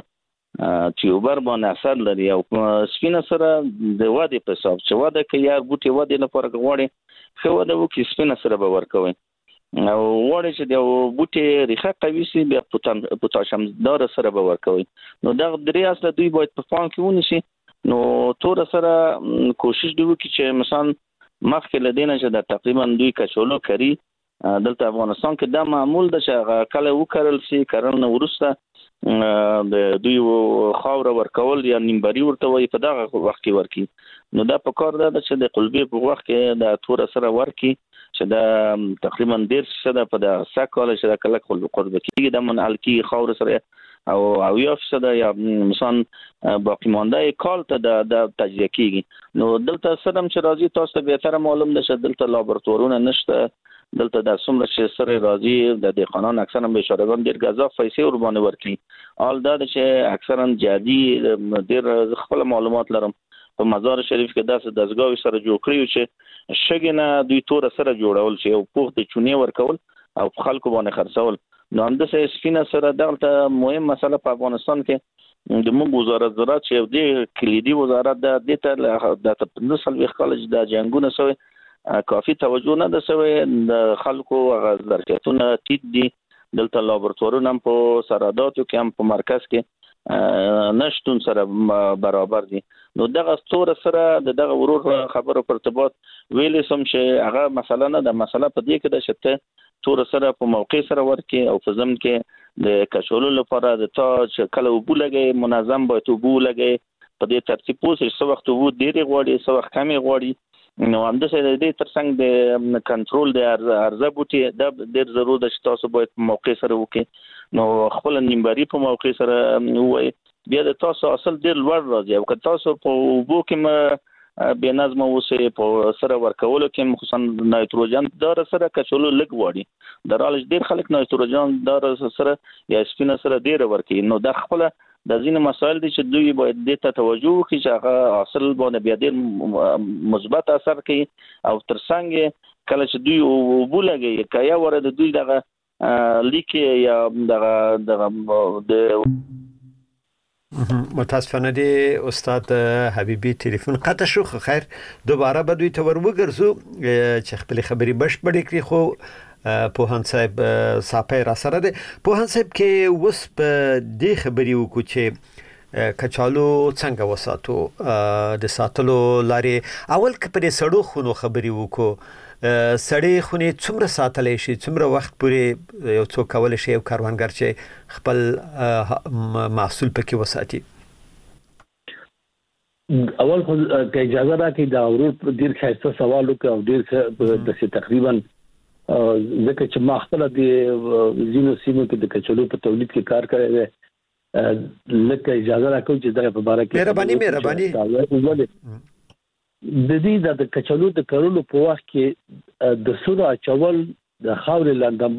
تیوبر باندې اثر لري او سپینه سره د واده په حساب چې واده کوي یا بوټي واده لپاره غوړي خو واده وکي سپینه سره به ورکوي او وړي چې د بوټي ریخه قوي سي بیا پوتاشیم دار سره به ورکوي. نو دا درې اصله دوی باید په پام کې ونیسي. نو تور سره کوشش دی وکړي چې مثلا مخکې لدینه چې د تقریبا دوی کچالو کری دلته افغانستان کې دا معمول ده چې کله وکړل سي کارن ورسته د دوی خاور ورکول یا نیمبري ورته وي په دغه وخت کې ورکی. نو دا په کار ده چې د قلبي په وخت کې د تور سره ورکی چې دا تقریبا ډیر څه ده په د ساکاله چې د کلک قلب کې د من الکی خاور سره او او یو څه ده یا مثلا باقی مانده کال ته د تجزیه کیږي. نو دلته سدم چې راځي تاسو ته به تر معلوم ده چې دلته لابراتوارونه نشته، دلته د څومره چې سره راځي د دهقانان اکثرا به شارګان ډیر غذا پیسې ور باندې ورکړي. آل دا چې اکثرا جادي ډیر خپل معلومات لرم په مزار شریف کې داسې دزګاوي سره جوړ کړیو چې شګنه دوی تور سره جوړول چې او پوخ د چونی ورکول او خلکو باندې خرڅول. نو اندسه سپینه سره دغه مهم مسله په افغانستان کې د موږ وزارت زراعت چې د کلیدي وزارت د دته د پنځه سال وخت کالج د جنگونه سوی کافي توجه نه ده سوی د خلکو ظرفیتونه ټیټ دي. دلته لابراتوارونه په سراداتو کې هم په مرکز کې نشټون سره برابر دي. نو دغه ستور سره دغه ورور خبرو په ارتباط ویلې سم چې هغه مسله نه ده، مسله په دې کې ده چې تور سره په موقع سره ورکی او په ضمن کې د کچولو لپاره د تا چې کله وبو لګي منظم باید وبو لګي په دې ترتیب پوسې څو وخت وو ډېری غوړي څو وخت کمی غوړي. نو همداسې د دې ترڅنګ د کنټرول د ارزه بوټي د ډېر ضروري ده چې تاسو باید په موقع سره وکړي. نو خپل نیمبري په موقع سره وای بیا د تاسو اصل ډېر لوړ راځي او که تاسو په وبو کې بې نظمه اوسئ په سره ورکولو کې خصوصا نایتروجن دار سره کچولو لږ غواړي درالش ډېر خلک نایتروجن دار سره یا سپینه سره ډېر ورکوي. نو د خپل د ځینې مسایل دي چې دوی باید دې ته توجه وکړي چې هغه اصل باندې بیا ډېر مثبت اثر کوي او ترڅنګ کله چې دوی وبو لګي که یا ور د دوی دغه لیک یا دغه دغه د متاسفانه دی استاد حبیبی تلیفون قطع شو. خیر دوباره به دوی ته وروګرځو چې خپل خبري بشپړې کړي. خو پوهان صاحب صاحب را سره ده. پوهان صاحب کې وس په دې خبري وکړو چې کچالو څنګه وساتو د ساتلو لارې اول کې په سړو خونو خبري وکړو. سړې خونې څومره ساتلې شي، څومره وخت پورې یو څوک کول شي یو کاروانګر چې خپل محصول پکې وساتي. اول خو که اجازه راکړئ دا ورور ډیر ښایسته سوال وکړ او ډیر د تقریبا ځکه چې ما خپل د زینو سیمو کې د کچالو په تولید کې کار کړی دی، لکه اجازه راکړئ چې دا په باره کې مهرباني مهرباني د دې د کچالو د کرلو په وخت کې د سورو اچول د خاورې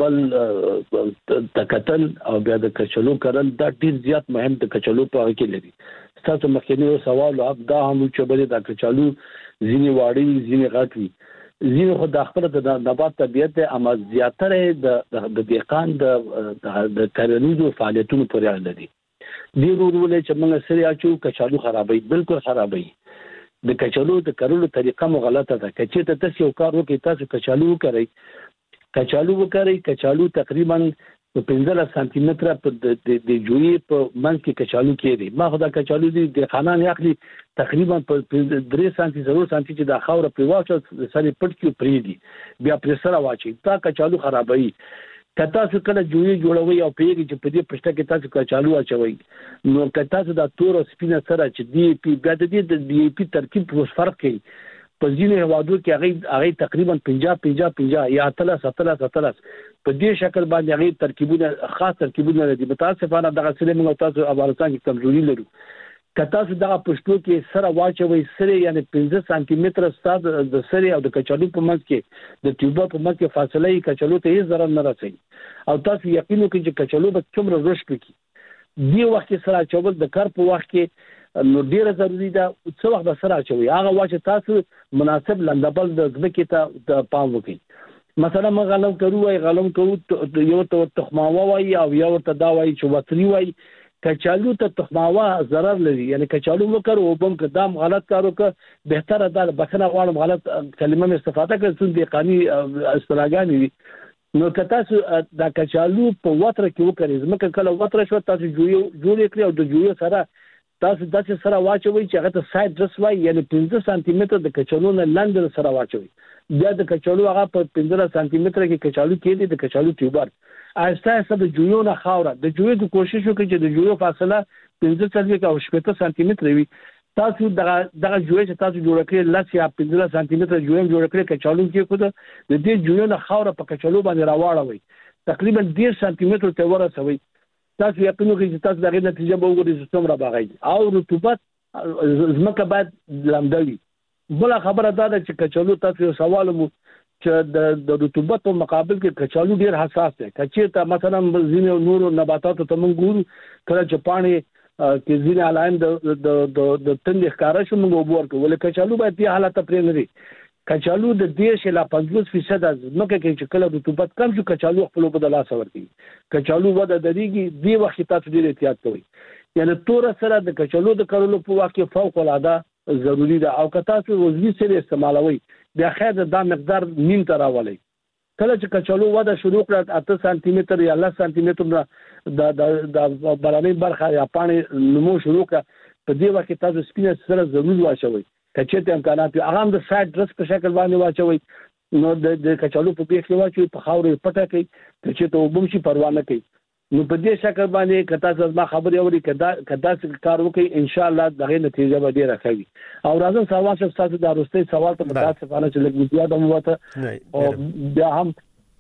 لاندمبل تکتل او بیا د کچالو کرل دا ډیر زیات مهم د کچالو په اړه کې لري. تاسو مخکې یو سوال او دا هم چې بل د کچالو ځینی واړی ځینی غټوي ځینې خو د خپل د نبات طبيعت اما زیاتره د د دهقان د د کرنیزو فعالیتونو پورې اړه لري. دی ورولې چې موږ سره اچو کچالو خرابوي، بالکل خرابوي. د کچالو د کرلو طریقه مو غلطه ده. کچې ته تاسو یو کار وکړئ، تاسو کچالو وکړئ کچالو وکړئ کچالو تقریبا په پنځه سانتي متره په د د جوړي په منځ کې کچالو کېږي. ما خدا کچالو دي د خانان اخلي تقریبا په درې سانتي ضرور سانتي چې د خاور په واچو سره پټ کې پریدي بیا پر سره واچي تا کچالو خرابوي. کته څو کله جوړي جوړوي او پیږي چې په دې پښته کې تاسو کچالو اچوي نو کته څو د تور سپینه سره چې دی پی بیا د دې د دی پی ترکیب په فرق کوي. په ځینې هوادو کې هغه هغه تقریبا پنځه پنځه پنځه یا اتلس اتلس اتلس په دې شکل باندې هغه ترکیبونه خاص ترکیبونه دي. متاسفانه دغه سره موږ تاسو افغانستان کې کمزوري لرو. کته څو دغه پښتو کې سره واچوي سره یعنی پنځه سانتي متر ستاد د سره او د کچالو په منځ کې د ټیوبه په منځ کې فاصله یې کچالو ته هیڅ ضرر نه رسي او تاسو یقین وکړئ چې کچالو به څومره رشد وکړي. دی وخت سره چوبل د کار په وخت کې نو ډیره ضروری ده څو وخت به سره اچوي هغه واچ تاسو مناسب لندبل د ځمکې ته د پام وکړي. مثلا ما غلم کوو وای غلم کوو یو ته تخماوه وای او یو ته دا وای چې وتری وای. کچالو ته تخماوه ضرر لري، یعنی کچالو وکړو او بم قدم غلط کارو که بهتره ده بخنه غواړم غلط کلمه استفاده کړم څون دي قانوني اصطلاحګانی دي. نو که تاسو دا کچالو په وتر کې وکړئ ځمکه کله وتر شو تاسو جوړ جوړ کړئ او د جوړ سره تاسو داسې سره واچوي چې هغه ته سایډ درس وای یعنی پنځه سانتي متر د کچالو نه لاندې سره واچوي بیا د کچالو هغه په پنځه سانتي متر کې کچالو کېږي د کچالو ټیوبر آهسته آهسته د جویو نه خاوره د جویو د کوشش وکړي چې د جویو فاصله پنځه څلوېښت او شپږ سانتي متر وي تاسو دغه دغه جوی چې تاسو جوړ کړئ لس یا پنځه سانتي متر جوی جوړ کړئ کچالو کې خو د دې جویو نه خاوره په کچالو باندې راواړوي تقریبا ډېر سانتي متر ته ورسوي تاسو یقین وکړئ چې تاسو دغه نتیجه به وګورئ چې څومره باغی او رطوبت زمکه باید لمدوي بل خبره دا ده چې کچالو تاسو سوال مو چې د د رطوبت په مقابل کې کچالو ډیر حساس دی کچې ته مثلا ځینې نور نباتاتو ته موږ ګورو کله چې پانی کې ځینې علائم د د د تند ښکارا شو موږ وګور کوو ولې کچالو باید په حالت پرې نه وي کچالو د دیش لا پنځوس فیصد ځمکه کې چې کله رطوبت کم شو کچالو خپل په لاس ورتي کچالو وده درېږي دی وخت تاسو ډیر احتیاط کوئ یعنی تور سره د کچالو د کرلو په وخت کې فوق العاده ضروری ده او که تاسو روزي سره استعمالوي بیا خیر دا مقدار نیم تر راولي کله چې کچالو وده شروع کړه اته سانتي متر یا لس سانتي متر د د د بلانې برخه یا پانی نمو شروع کړه په دې وخت کې تاسو سپینه سره ضرور واچوي کچې ته امکانات هغه هم د سایډ ډرس په شکل باندې واچوي نو د کچالو په بیخ کې واچوي په خاورې پټه کوي کچې ته وبم شي پروا نه کوي نو په دې شکل باندې کتا څه ما خبرې اوري کدا کدا کار وکړي ان شاء الله دغه نتیجه به ډیره ښه او راځم سوال چې تاسو د اروستي سوال ته متاسفانه چې لږ زیاته مو وته او بیا هم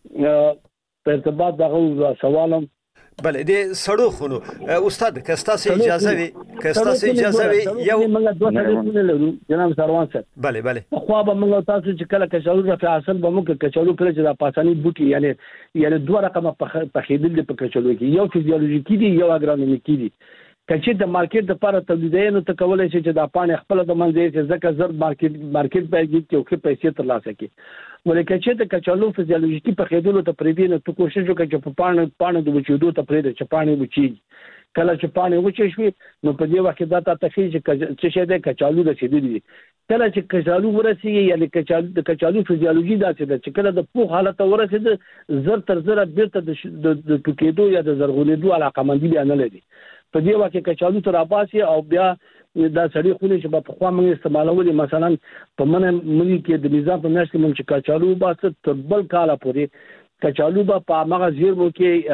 په ارتباط دغه سوالم بله د سړو خونو استاد کستا سي اجازه وي کستا سي اجازه وي یو موږ دوه څه لرو جناب سروان صاحب بله بله خو به موږ تاسو چې کله کچالو د اصل به موږ کچالو کله چې د پاساني بوټي یعنی یعنی دوه رقمه په خېدل د کچالو کې یو فزیولوژیکي دي یو اګرونومیکي دي کچې د مارکیټ لپاره تولیدینو ته کولای شي چې د پانی خپل د منځي چې ځکه زر مارکیټ مارکیټ پیږي چې او کې پیسې ترلاسه کړي ولې کچې د کچالو فزیولوژیکي په خېدلو ته پریدي نو ته کوشش وکړه چې په پانی پانی د وچېدو ته پریده چې پانی وچی کله چې پانی وچې شوي نو په دې وخت دا ته تخیل چې شه د کچالو د سیدلی کله چې کچالو ورسیږي یعنی کچالو د کچالو فزیولوژي دا چې کله د پوخ حالت ورسېد زر تر زر بیرته د ټوکېدو یا د زرغونېدو علاقمندي نه لري په دې وخت کې کچالو تر اباسي او بیا دا سړی خونې چې په خوا موږ استعمالولې مثلا په منه ملي کې د نظام په میاشت کې موږ چې کچالو باسه تر بل کاله پورې کچالو به په هغه زیرمو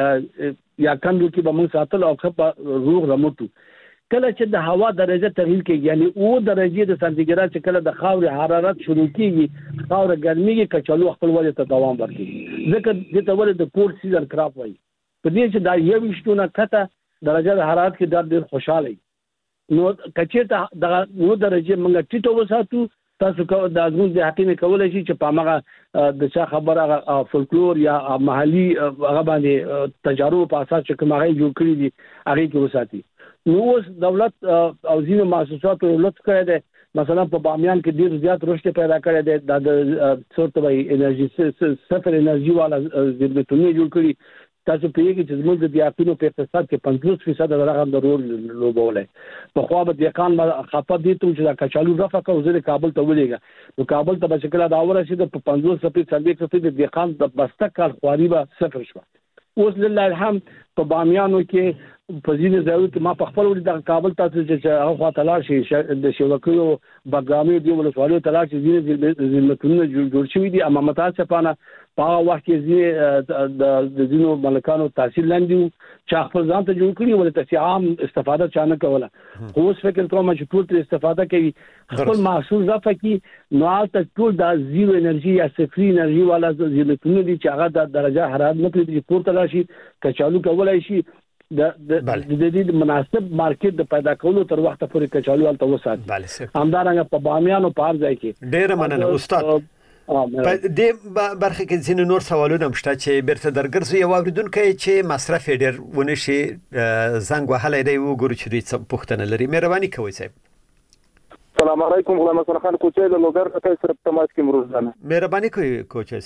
کې یا کندو کې به موږ ساتل او په روغ رموټو کله چې د هوا درجه تغییر کوي یعنی او درجه د سانتیګراد چې کله د خاورې حرارت شروع کیږي خاور ګرميږي کچالو خپل وجه ته دوام ورکوي ځکه د تور د کور سیزن کراپ وایي په دې چې دا یو وشتونه کته درجه د حرارت کې د ډېر خوشاله نو کچې ته د نو درجه موږ ټیټو وساتو تاسو کو د ازمون د حقیقت کولای شي چې په هغه د چا خبره فولکلور یا محلي هغه باندې تجارب په اساس چې کومه جوړ کړی دي هغه کې وساتي نو اوس دولت او ځینو مؤسساتو لوت کړی دی مثلا په بامیان کې ډیر زیات رشد پیدا کړی دی د څورته وای انرژي صفر انرژي والا زیرمتونه جوړ کړی تاسو پیږي چې زموږ د دیاپینو په اقتصاد کې پنځوس فیصد د رقم د رول لوبولای په خو به د کان خپه دي ته چې دا کچالو رفع کوي زه کابل ته ولېګا نو کابل ته به شکل دا ورسید په پنځوس فیصد د د کان د بسته کال خواري به صفر شو اوس لله الحمد په بامیانو کې په ځینې ځایونو کې ما په خپل ولې د کابل تاسو چې هغه خوا تلار شي د شوکیو بګامي دی ولسوالۍ تلار شي ځینې زلمتونه جوړ شوی دي اما متاسفانه په هغه وخت کې ځینې د ځینو ملکانو تحصیل لاندې چې خپل ځان ته جوړ کړي ولې تاسو عام استفاده چانه کوله خو اوس فکر کوم چې ټول تر استفاده کوي خپل محصول ضافه کی نو تاسو ټول د زیرو انرژي یا صفر انرژي والا زلمتونه دي چې هغه د درجه حرارت نه پرې پورته راشي کچالو کولای شي د د دې مناسب مارکیټ د پیدا کولو تر وخت پورې کچالو الته وسات همدارنګه په بامیانو په هر ځای کې ډېر مننه استاد په دې برخه کې ځینې نور سوالونه مشته چې بیرته درګرځي یو اوریدونکو چې مصرف ډېر ونشي زنګ وهلای دی وګورو چې دوی څه پوښتنه لري مهرباني کوئ صاحب السلام علیکم غلام حسن خان کوچي د لوګر څخه سره تماس کې مروزانه مهرباني کوئ کوچي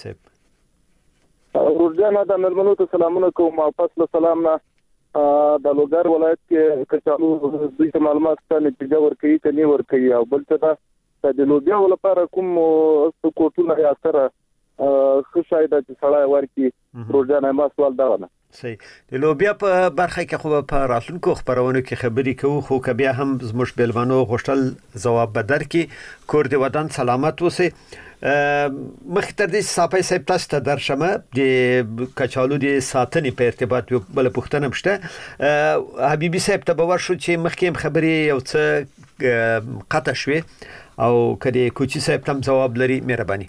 صاحب ورځانه د ملمنو ته سلامونه کوم او پس له سلام نه د لوګر ولایت کې کچالو د معلومات څخه نتیجه ورکړي کني ورکړي او بل څه دا د لوبیا ولپاره کوم کوټونه یا سره خو شاید چې سړی ورکی روزانه ما سوال دا نه صحیح. د لوبیا په برخه کې خو په راتلونکو خبرونو کې خبرې کوو، خو که بیا هم زموږ بلوانو غوښتل ځواب بدر کې کور دی ودان سلامت اوسه. مخ تر دې صاحب صاحب تاسو ته درشمه د کچالو د ساتنې په ارتباط بل پوښتنه مشته. حبیبي صاحب ته باور شو چې مخکې خبرې یو څه قطع شوه او کله کوچی صاحب تم جواب لري مهرباني.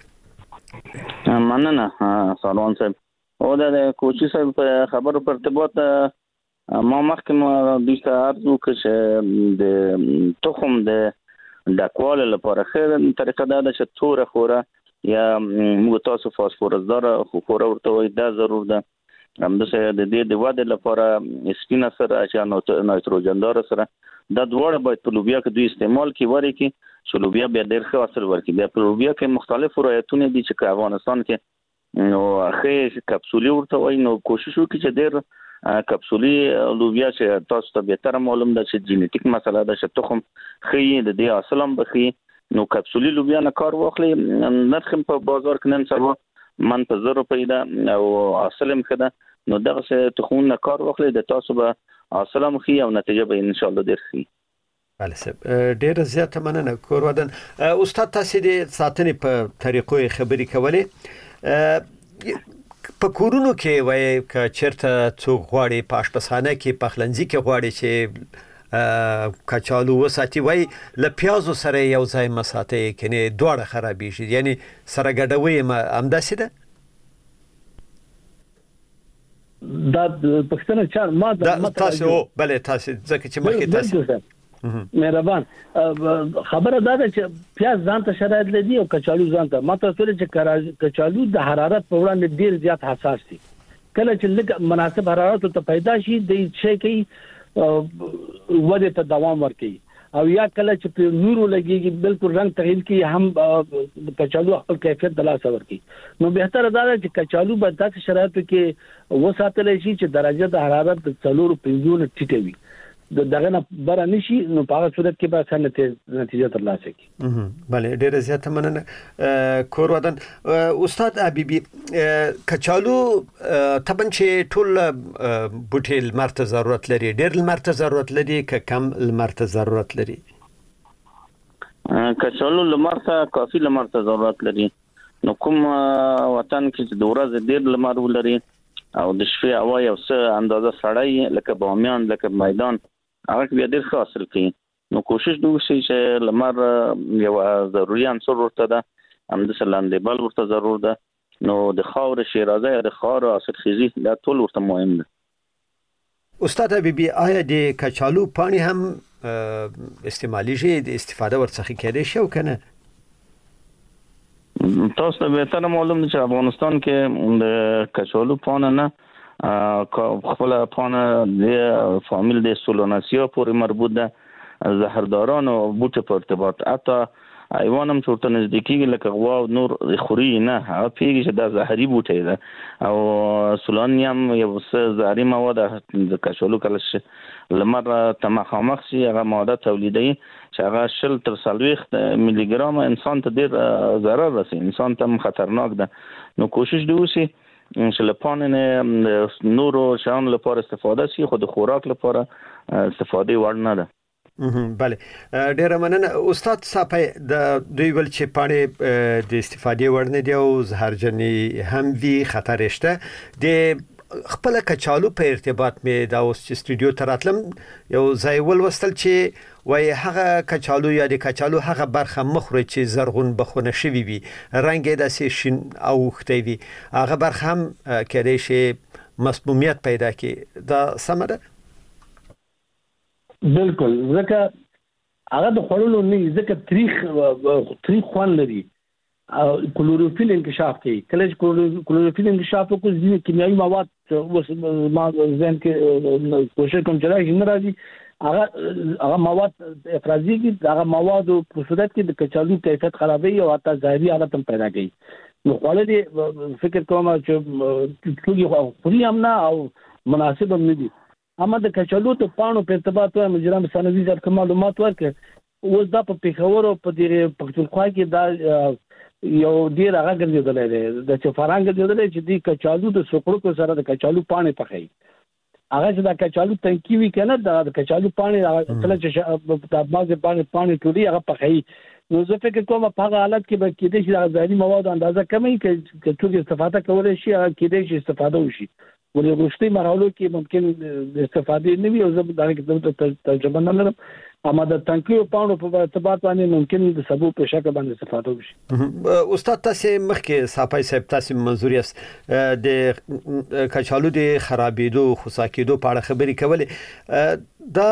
مننه سروان صاحب. او د کوچی صاحب په خبرو پر ارتباط ما مخکې ما د ارزو کې د تخم د ډاکواله لپاره خیر طریقه دا ده چې څوره خوره یا موږ تاسو فاسفورس دار خو خوره ورته وای دا ضرور ده. هم د دې د واده لپاره سپینا سره چې نایتروجن دار سره دا دواړه باید په لوبیا کې دوی استعمال کی وری کی چې لوبیا بیا ډېر ښه اثر ورکړي. بیا په لوبیا کې مختلف روایتونه دي چې افغانستان کې نو اخی کپسولي ورته وای، نو کوشش وکړي چې ډېر کپسولي لوبیا چې تاسو ته به تر معلوم ده چې جینیټیک مسله ده چې تخم خې د دې اصلم بخي، نو کپسولي لوبیا نه کار واخلي. نرخ په بازار کې نن سبا من په زر پیدا او اصلم خده، نو دغه څه تخمونه کار واخلي د تاسو به اصلم خې او نتیجه به ان شاء الله ډېر ښه. بله صاحب ډېر زیات مننه کور ودان. استاد تاسو د ساتنې په طریقو خبرې کولې. په کورونو کې وای ک چیرته څوک غواړي پاشپسانه کې پخلنځي کې غواړي چې کچالو وساتي وای ل پیازو سره یو ځای مساته کني دوړه خرابېږي، یعنی سره ګډوي همداسې ده. دا پښتنه چار ما دا تاسو بله تاسو ځکه چې مخکې تاسو مهربان خبره دا ده چې پیاز ځان ته شرایط لري او کچالو ځان ته. ما ته ویل چې کچالو د حرارت په وړاندې ډیر زیات حساس دي. کله چې لږ مناسب حرارت ته پیدا شي د شي کې وده ته دوام ورکړي، او یا کله چې په نورو لګيږي بالکل رنگ تغیر کوي هم کچالو خپل کیفیت د لاسه ورکړي. نو بهتره دا ده چې کچالو په داسې شرایطو کې وساتل شي چې درجه د حرارت د څلور پنځونه ټیټه وي، دغه نه بر نشي، نو په هغه صورت کې به څنګه نتیجه ترلاسه کی. بله ډیره زیاته مننه کور ودان. استاد حبیبي کچالو طبعا چې ټول بوټي لمرته ضرورت لري، ډیر لمرته ضرورت لري که کم لمرته ضرورت لري؟ کچالو لمرته کافي لمرته ضرورت لري. نو کوم وطن کې د ورځې ډیر لمر ولري او د شپې هوا یو څه اندازه سړی لکه بامیان لکه میدان هغه بیا ډیر ښه حاصل کوي. نو کوشش دوی چې لمر یو ضروري عنصر ورته ده، هم د سلاندې بل ورته ضرور ده. نو د خاور شیرازه د خاور حاصلخیزي دا ټول ورته مهم ده. استاد حبیبي آیا د کچالو پانی هم استعمالیږي، د استفاده ورڅخه کېدای شي او کنه؟ تاسو ته به تر معلوم چې افغانستان کې د کچالو پانه نه خپل پانه د فامیل د سولوناسیا پورې مربوط ده، زهرداران او بوټي په ارتباط حتی حیوانم چې ورته نزدیکیږي لکه غوا او نور خوري نه، هغه پیږي چې دا زهري بوټی ده. او سولانیم یو څه زهري مواد د کچالو کله چې لمر ته مخامخ شي هغه ماده تولیدوي چې هغه شل تر څلوېښت ملي ګرام انسان ته ډېر ضرر رسوي، انسان ته خطرناک ده. نو کوشش دی وشي چې له پانې نورو شیانو لپاره استفاده شي، خو د خوراک لپاره استفاده وړ نه ده. بله ډیره مننه استاد صاحب. د دوی ول چې پاڼې د استفادې وړ نه دی او زهرجنې هم وی خطر شته. د خپل کچالو په ارتباط مې دا اوس چې استودیو ته راتلم یو ځای ولوستل چې وای هغه کچالو یا د کچالو هغه برخه مخوره چې زرغون بخونه شوی وي، رنگ یې داسې شین او وختې وي، هغه برخه هم کېدای شي مسمومیت پیدا کړي. دا سم ده؟ بالکل، ځکه هغه د خورلو نه ځکه تاریخ تاریخ خوان لري او کلوروفیل انکشاف کوي. کله چې کلوروفیل انکشاف وکړي ځینې کیمیاوي مواد ما ځین کې کوشش کوم چې راځي نه راځي هغه هغه مواد افرازي کې هغه مواد په صورت کې د کچالو کیفیت خرابوي او حتی ظاهري حالت هم پیدا کوي. نو خپل فکر کوم چې ټولي خوري هم نه او مناسب هم نه دي. اما د کچالو ته پانو په ارتباط وایم جناب سنوي صاحب کوم معلومات ورکړ. اوس دا په پیښور او په دې پښتونخوا کې دا یو ډیر هغه ګرځیدل دی د چې فرهنګ ګرځیدل چې دی کچالو د سوکړو سره د کچالو پانی پخای هغه چې د کچالو تنکی وی کنه د کچالو پانی کله چې د مازه پانی پانی ټولي هغه پخای نو زه فکر کوم په هغه حالت کې به کېدې چې د غذایي موادو اندازه کمي کې ټول استفاده کولای شي هغه کېدې چې استفاده وشي ولې وروستي مرحلو کې ممکن د استفادې نه وي او زه دا کې ترجمه نه لرم اما د تنکیو پاڼو په ارتباط باندې ممکن د سبو په شکل باندې استفاده وشي. استاد تاسو مخکې صافای صاحب تاسو منظور یاست د کچالو د خرابېدو خصاکېدو په اړه خبرې کولې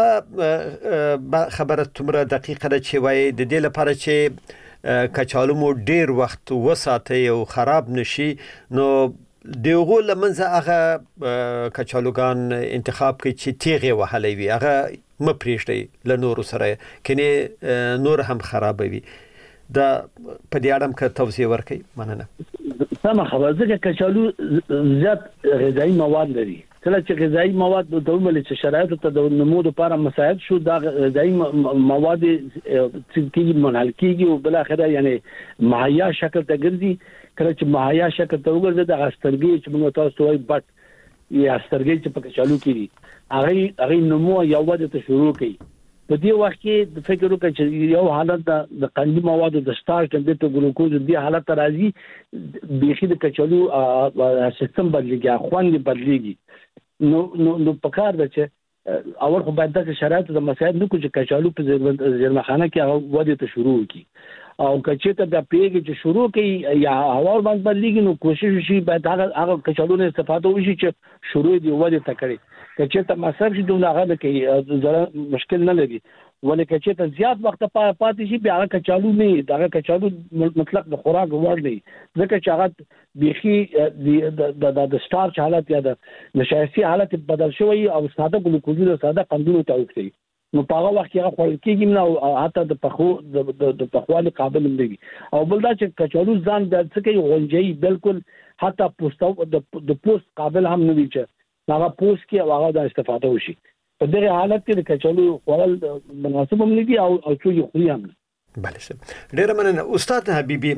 دا خبره تمره دقیقه ده چې وایي د دې لپاره چې کچالو مو ډیر وخت وساتي او خراب نشي نو دغه لمنځه هغه کچالوګان انتخاب کوي چې تیغه وهلې وي هغه م پریشتي له نور سره کني نور هم خرابوي دا په دې اړه کې توضیح ورکړئ مننه. سم خبره ځکه کچالو زیات غذایی مواد لري کله چې غذایی مواد د دومره چې شرایط ته د نمو لپاره مساعد شو دا غذایی مواد چې منحل کیږي او بل اخره یعنی مهیا شکل ته ګرځي کله چې مهیا شکل ته وګرځي د غسترګي چې موږ تاسو وایي بټ یا سترګې چې په کچالو کې دي هغه هغه نمو یو وده ته شروع کوي په دې وخت کې د فکر وکړي چې یو حالت د قندي موادو د سٹارچ د بیټو ګلوکوز دی حالت راځي بيخي د کچالو سیستم بدلېږي خوند بدلېږي نو نو نو پکار ده چې اول خو باید د شرایطو د مساعد نه کوي چې کچالو په زیرمخانه کې هغه وده ته شروع وکړي او کچته د پیګ چې شروع کوي یا هوا باندې بدلېږي نو کوشش وشي باید هغه هغه کچالو نه استفاده وشي چې شروع دی وده ته کړي کچته مصرف شي دوه هغه کې زره مشکل نه لري ولې کچته زیات وخت پاتې شي بیا هغه کچالو نه دا کچالو مطلق د خوراک وړ نه ځکه چې هغه بيخي د د سٹارچ حالت یا د نشایسي حالت بدل شوی او ساده ګلوکوز او ساده قندونو ته وکړي نو په هغه وخت کې هغه خپل کېږي نو حتی د پخو د پخوالي قابل هم دی او بل دا چې کچالو ځان د څه کې غونجي بالکل حتی پوسټو د پوسټ قابل هم نه دی چې هغه پوسټ کې هغه د استفاده وشي په دغه حالت کې د کچالو خورل مناسب هم نه دی او او څو یو خوري هم بله سم ډیر مننه استاد حبیبي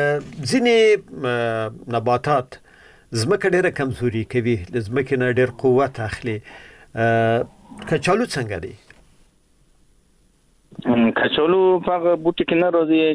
ځینې نباتات زمکه ډیره کمزوري کوي د زمکه نه ډیر قوت اخلي کچالو څنګه دی کچالو په بوټي کې نه راځي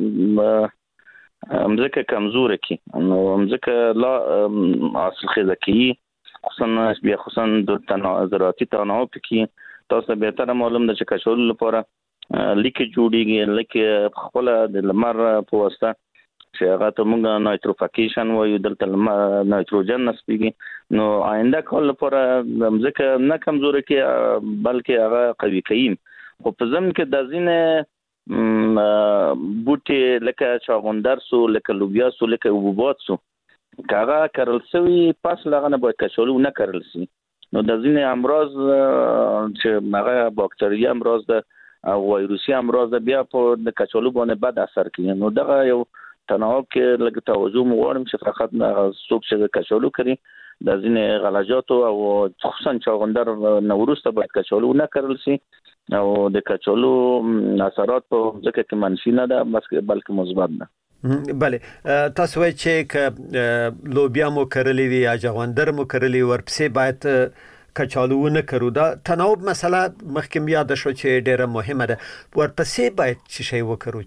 چې امزکه کمزوره کی نو امزکه لا اصل خزکی خصوصا بیا خصوصا د تناظراتي تناوب کې تاسو به تر معلوم ده چې کچالو لپاره لیکه جوړیږي لیکه خپل د لمر په واسطه چې هغه ته موږ نایتروفیکیشن وایو دلته نایتروجن نسبیږي نو آینده کول لپاره امزکه نه کمزوره کی بلکې هغه قوي کوي خو په ځم کې د ځینې بوټي لکه چاغوندر سو لکه لوبیا سو لکه وبوبات سو کاغه کرل سوی پاس لغنه باید کچالو نه کرل سي نو د ځینې امراض چې هغه باکتریا امراض ده او وایروسي امراض ده بیا په د کچالو باندې بد اثر کوي نو دغه یو تناوب کې لکه توجه مغواړم چې فقط څوک چې کچالو کوي د ځینې غلاجاتو او خصوصا چاغوندر نورسته باید کچالو نه کرل سي او د کچالو اثرات په ځکه کې منفي نه ده بلکې مثبت ده بله تاسو وایي چې لوبیا مو کرلې وي یا جوندر مو کرلې ورپسې باید کچالو نه کرو دا تناوب مسله مخکې یاد شو چې ډیره مهمه ده ورپسې باید څه شی وکړو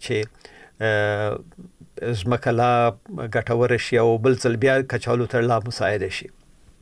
چې زمکلا ګټور شي او بل ځل بیا کچالو تر لا مساعد شي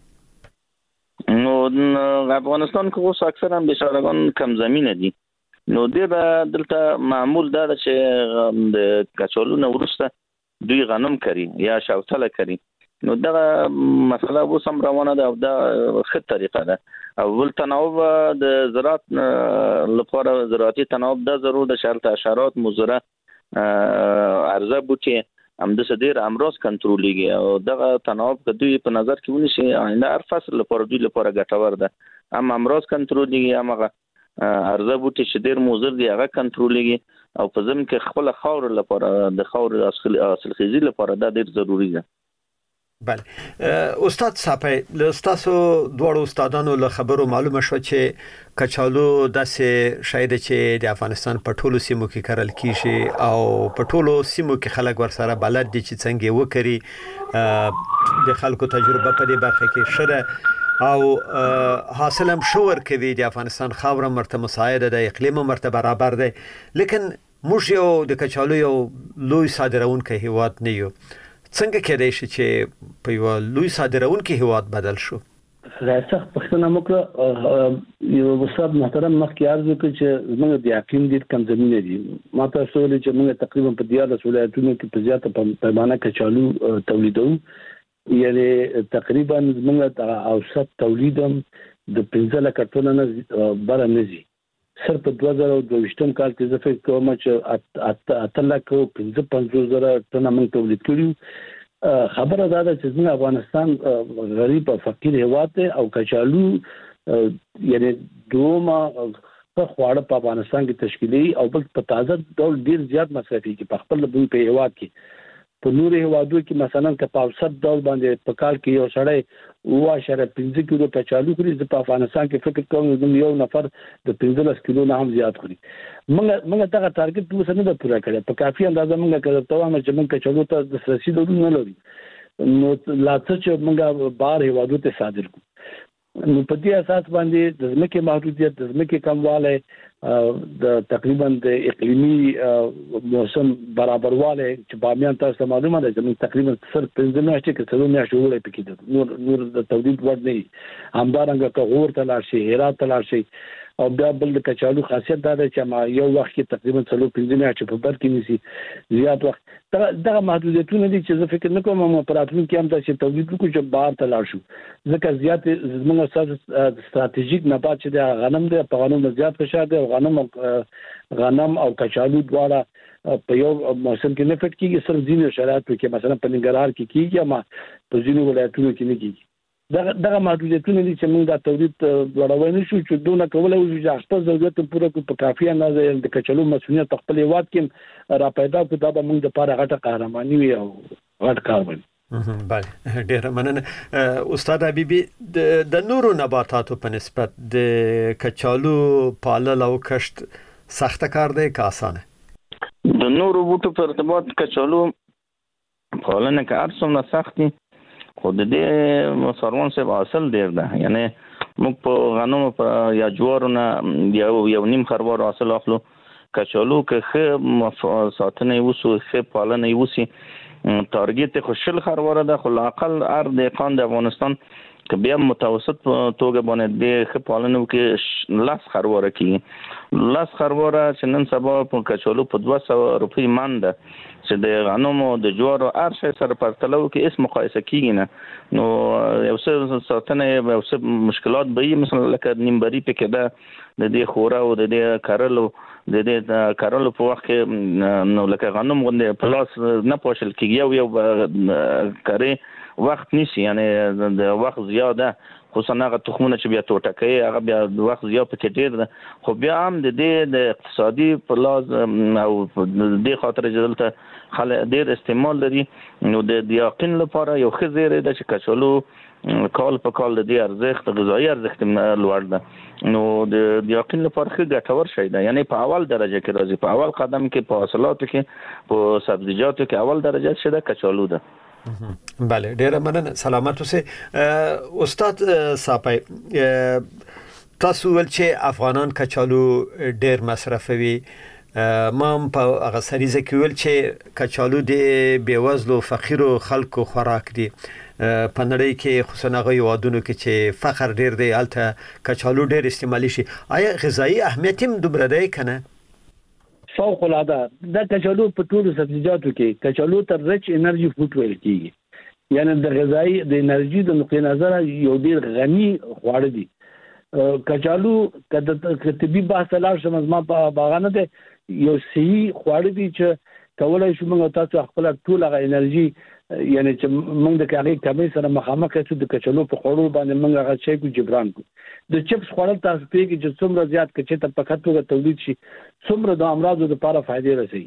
نو افغانستان کې اوس اکثرا بشارګان کم زمينه دي نو دې دلته معمول دا چې د کچالو نو ورسته دوی غنم کوي یا شاوتله کوي نو دا مسله وو سم روانه ده او دا ښه طریقه ده او ول تناوب د زراعت لپاره زراعتي تناوب دا ضرور د شرط اشارات مزره ارزه بوټي هم د صدر امراض کنټرولېږي او دغه تناوب کدوې په نظر کې ونیسي آینده هر فصل لپاره دوی لپاره ګټور ده هم امراض کنټرولېږي هم هغه ارزه بوټي چې ډېر مضر دي هغه کنټرولېږي او په ځم کې خپل خاور لپاره د خاور حاصلخیزي لپاره دا ډېر ضروری ده بله استاد صاحب له تاسو دوه استادانو له خبرو معلومه شو چې کچالو داسې شاید چې د افغانستان په ټولو سیمو کې کرل کیږي او په ټولو سیمو کې خلک ورسره بلد دي چې څنګه وکړي د خلکو تجربه په دې برخه کې شره او حاصل هم شور کوي د افغانستان خاور مرته مساعده د اقلیم مرته برابر دی لیکن موږ یو د کچالو یو لوی صادرونکو هیواد نه یو څنګه کېدای شي چې په یو لوی صادرونکو هیواد بدل شو راځه پښتنه موږ یو وساب محترم مخکې عرض وکړ چې موږ د اقلیم د کم زمينه دي ما تاسو ولې چې موږ تقریبا په دیار ولایتونو کې په زیاته پیمانه کچالو تولیدو یعنی تقریبا موږ د اوسط تولیدم د پنځه لک ټنه بره نزي صرف په دوه زره دوه کال کې زه فکر کوم چې اتل کو پنځه پنځه زره ټنه موږ تولید کړو خبره دا ده چې زموږ افغانستان غریب او فقیر هیواد دی او کچالو یعنی دوما په خواړه په افغانستان کې تشکیلي او په تازه ډول ډیر زیات مصرفي کې په خپل دوی په هیواد کې په نور هیوادو کې مثلا که په اوسط ډول باندې په کال کې یو سړی ووا شره پنځه کیلو کچالو خوري د په افغانستان کې فکر کوم چې یو نفر د پنځه کیلو نه هم زیات خوري موږ موږ دا ټارګټ اوس نه ده پوره کړی په کافي اندازه موږ کړو ته چې موږ کچالو ته د رسیدو نه لري نو لا څه چې موږ بار هیوادو ته صادر کوو نو په دې اساس باندې د ځمکې محدودیت د ځمکې کمواله د تقریبا د اقلیمي موسم برابرواله چې بامیان تاسو معلومه ده چې تقریبا صرف پنځه میاشتې کې څلور میاشتې وړي پکې ده نور نور د تولید وړ نه همدارنګه که غور ته لاړ شي هرات ته لاړ شي او بیا بل د کچالو خاصیت دا ده چې ما یو وخت کې تقریبا څلور پنځه میاشتې په بر کې نيسي زیات وخت دغه محدودیتونه دي چې زه فکر نه کوم چې پراتون کې هم تاسو تولید وکړو چې بهر ته لاړ شو ځکه زیات زموږ اساس ستراتیژیک نبات چې د غنم د په غنم زیات فشار دی او غنم غنم او کچالو دواړه په یو موسم کې نه فټ کیږي صرف ځینې شرایطو کې مثلا په ننګرهار کې کیږي اما په ځینې ولایتونو کې نه کیږي دغه دغه محدودیتونه دي چې موږ د تولید لوړول نه شو چې دونه کولای شو چې خپل ضرورت پوره کړو په کافي اندازه د کچالو مسؤلیت خپل هیواد کې را پیدا کړو دا به موږ د لپاره غټه قهرماني وي او غټ کار وي بله ډیر مننه استاد حبیبي د نورو نباتاتو په نسبت د کچالو پالل او کشت سخت کار دی که اسانه د نورو بوټو په ارتباط کچالو پالنه که ارسم سختی خو د دې سروان صاحب اصل ډیر ده یعنی موږ په غنمو په یا جوارو نه یو یو نیم خروار اصل اخلو کچالو که ښه ساتنه وسو ښه پالنه وسی تارګت خو شل خروار ده خو لاقل ار دهقان د افغانستان که بیا متوسط توګه باندې د ښه پالنه کې لاس خروار کیږي لاس خروار چې نن سبا په کچالو په دوه سوه روپۍ مان ده چې د غنمو د جوارو هر شي سره پرتلو کې اس مقایسه کیږي نه نو یو څه ساتنه یو څه مشکلات به وي مثلا لکه نیمبري پکې ده د دې خورا او د دې کارلو د دې کارلو په وخت کې نو لکه غنم غونډه پلاس نه پوښل کیږي یو یو کاري وخت نشي یعنی د وخت زیاده خصوصا هغه تخمونه چې بیا توټکي هغه بیا د وخت زیات پکې ډیر ده خو بیا هم د دې د اقتصادي پلاس او د دې خاطر جدلته خلک ډیر استعمال لري نو د یقین لپاره یو خزيره د کچالو کال په کال د دې ارزښت غذایی ارزښت لوړ ده نو د یقین لپاره ښه ګټور شي ده یعنی په اول درجه کې راځي په اول قدم کې په حاصلاتو کې په سبزیجاتو کې اول درجه شي ده کچالو ده بله ډیر مننه سلامت اوسئ استاد صاحب تاسو ول چې افغانان کچالو ډیر مصرفوي ما په هغه سریزه کې ول چې کچالو د بیوزلو فقیرو خلکو خوراک دی په نړۍ کې خصوصا هغه یوادونو کې چې فقر ډیر دی الته کچالو ډیر استعمالي شي آیا غذایی اهمیت هم دومره دی کنه فوق العاده دا کچالو په ټولو سبزیجاتو کې کچالو ته رچ انرژي فوډ ویل کیږي یعنی د غذایی د انرژي د نقطې نظر یو ډیر غني خواړه دي کچالو کله طبي بحث لاړ شم ما باغانه ده یو صحیح خواړه دي چې کولای شو موږ تاسو خپل ټول هغه انرژي یعنی چې موږ د کاغې کمې سره مخامخ کېږو د کچالو په خوړو باندې موږ هغه شی کو جبران کو د چپس خوړل تاسو پیږي چې څومره زیات کچې ته په کتوګه تولید شي څومره د امراضو لپاره فائدې رسي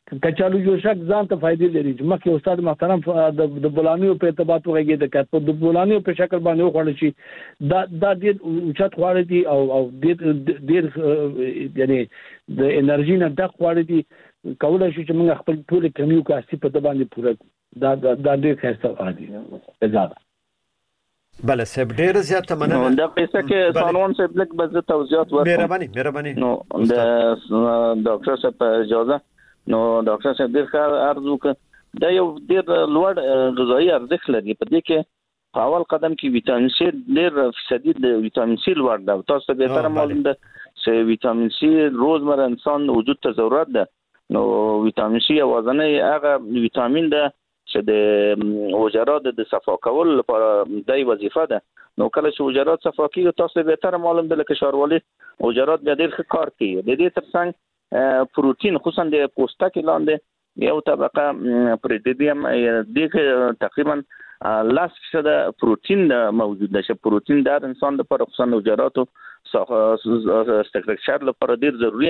کچالو جوشک ځان ته فائدې لري چې مکه استاد محترم د بولانیو په ارتباط وغږی د کټ په بولانیو په شکل باندې خوړل شي دا دا ډیر اوچت خوړل دي او او ډیر ډیر یعنی د انرژي نه ډک خوړل دي کولای شي چې موږ خپل ټول کمیو کاسي په د باندې پوره دا دا ډیر ښه دي زیاده بله سب ډیر زیات مننه نو دا پیسه کې سالون سب لک بز توضیحات ورکړم مهرباني مهرباني نو د ډاکټر صاحب اجازه نو ډاکټر صاحب ډیر ښه عرض وکړ دا یو ډیر لوړ غذایی ارزښت لري په دې کې په اول قدم کې ویټامین سی ډیر فیصدي د ویټامین سی لوړ ده تاسو به تر معلوم ده چې ویټامین سی روزمره انسان وجود ته ضرورت ده نو ویټامین سی اوازنه هغه ویټامین ده چې د حجرات د صفا کول لپاره دای وظیفه ده نو کله چې حجرات صفا کیږي تاسو به تر معلوم ده لکه شاروالي حجرات به ډیر ښه کار کوي د دې ترڅنګ پروتین خصوصا د پوستکي لاندې یو طبقه پریډیم د تقریبا لاس فیصد پروتین موجود ده چې پروتین د انسان لپاره خصوصا حجرات او استراکچر لپاره ډیر ضروري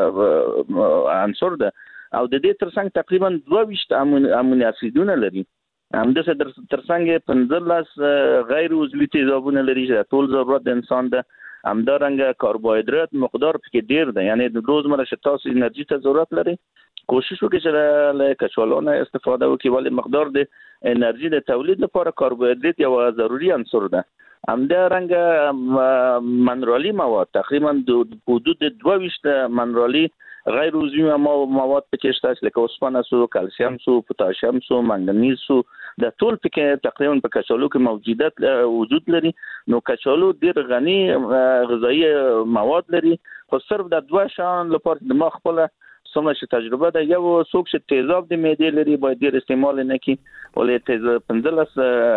عنصر ده او د دې ترڅنګ تقریبا دوه ویشت امونی اسیدونه لري هم د ترڅنګ پنځلس غیر عضوي تیزابونه لري چې ټول ضرورت د انسان ده همدارنګه کاربوهایدرات مقدار پکې ډیر ده یعنی د روزمره شتاس انرژي ته ضرورت لري کوشش وکړئ چې له کچالو نه استفاده وکړئ ولې مقدار د انرژي د تولید لپاره کاربوهایدرات یو ضروری عنصر ده همدارنګه منرالي مواد تقریبا د حدود دوه ویشت منرالي غیر عضوي مواد پکې شته لکه اوسپنه سو کلسیم سو پوتاشیم سو منګنیز سو د ټول پکې تقریبا په کچالو کې موجودات وجود لري نو کچالو ډیر غني غذایی مواد لري خو صرف د دوه شان لپاره د مخ خپل څومره چې تجربه ده یو څوک چې تیزاب د معدې لري باید ډیر استعمال نه کړي ولې تیز پنځلس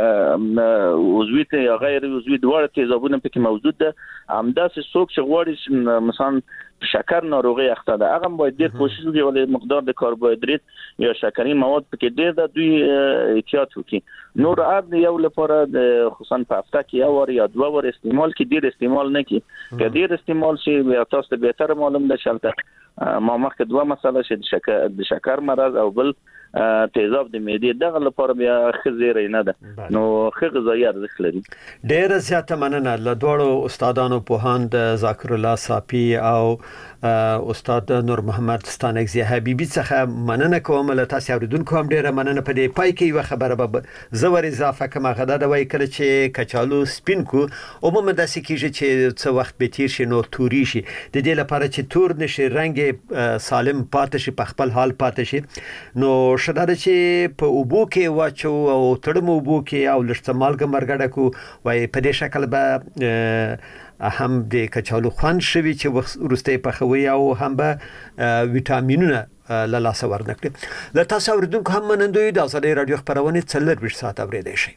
عضوي یا غیر عضوي دواړه تیزابونه پکې موجود ده همداسې څوک چې غواړي مثلا شکر ناروغي اخته ده هغه باید ډیر کوشش وکړي ولې مقدار د کاربوهایدرات یا شکري مواد پکې ډیر ده دوی احتیاط وکړي نور عاد یو لپاره خصوصا په هفته کې یو ور یا دوه ور استعمال کې ډیر استعمال نه کړي که ډیر استعمال شي بیا تاسو ته به تر معلوم ده چې ما مخکې دوه مسله چې د شکر د شکر مرض او بل تیزاب د معدې دغه لپاره بیا خزيره نه ده نو ښه غذایی ارزښت لري ډېر زیاته مننه له دوړو استادانو پوهاند ذاکر الله صافي او استاد نور محمد ستانکزی حبیبی څخه مننه کوم له تاسو اوریدونکو هم ډېر مننه په دې پای کې یو خبره به زور اضافه کوم غدا د وای کله چې کچالو سپین کو عموما د سکیږي چې څو وخت به تیر شي نو توري شي د دې لپاره چې تور نشي رنگ سالم پاتې شي په خپل حال پاتې شي نو شدار چې په اوبو کې واچو او تړمو اوبو کې او لږ مالګه مرګړه کو وای په دې شکل به هم د کچالو خوان شوی چې ورسته په خوي او هم به ویټامینونه له لاس ورنکړي له تاسو اوریدونکو هم منندوی د ازادي رادیو خبرونه څلور ویش ساعت اوریدئ شي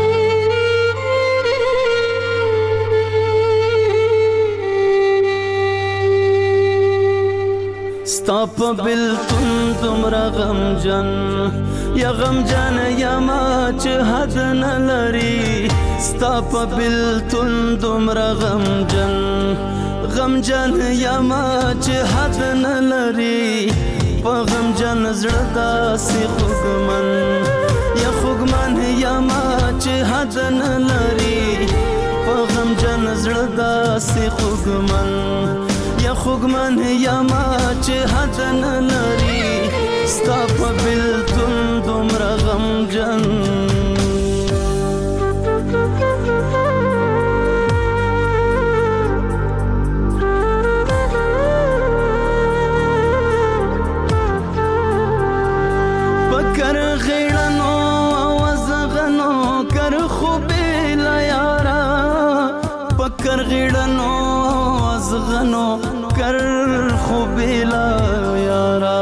ستاپ بلتون تمرا غم جن یا غم جن یا ما چه حد نلری ستاپ بلتون تمرا غم جن غم جن یا ما چه حد نلری پا غم جن زردا سی خوگمن یا خوگمن یا ما چه حد نلری پا غم جن زردا سی خوگمن یا خوگمن یا ما چه حد نلری ستا پا بلتون دومره غم جن بکر غیرنو وزغنو کر خوبی لیارا بکر غیرنو وزغنو کر خوبی لیارا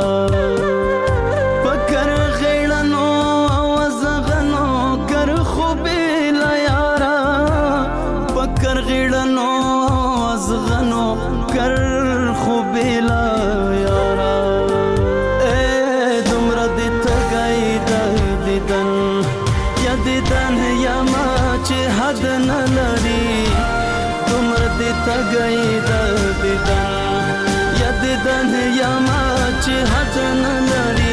بکر غیرنو وزغنو کر خوبی لیارا بکر غیرنو وزغنو کر خوبی لیارا اے دمرا دیتا گئی دا دیدن یا دیدن یا ما چه حد نلری دمرا دیتا گئی دا دیدن یا دیدن یا ما چه حد نلری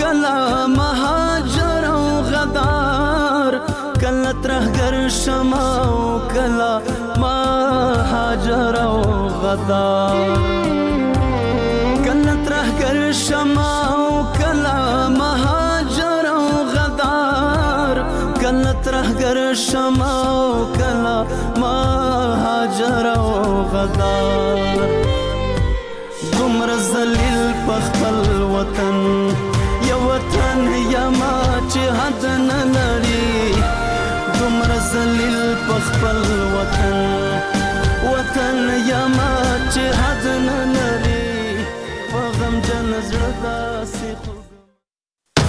کلا مهاجر او غدار کلا ترهګر شمه او کلا مهاجر او غدار کلا ترهګر شمه او کلا مهاجر او غدار کلا ترهګر شمه او کلا مهاجر او غدار دومره ذلیل په خپل وطن یو وطن یما چې حد نه لري دومره ذلیل په خپل وطن وطن یما چې حد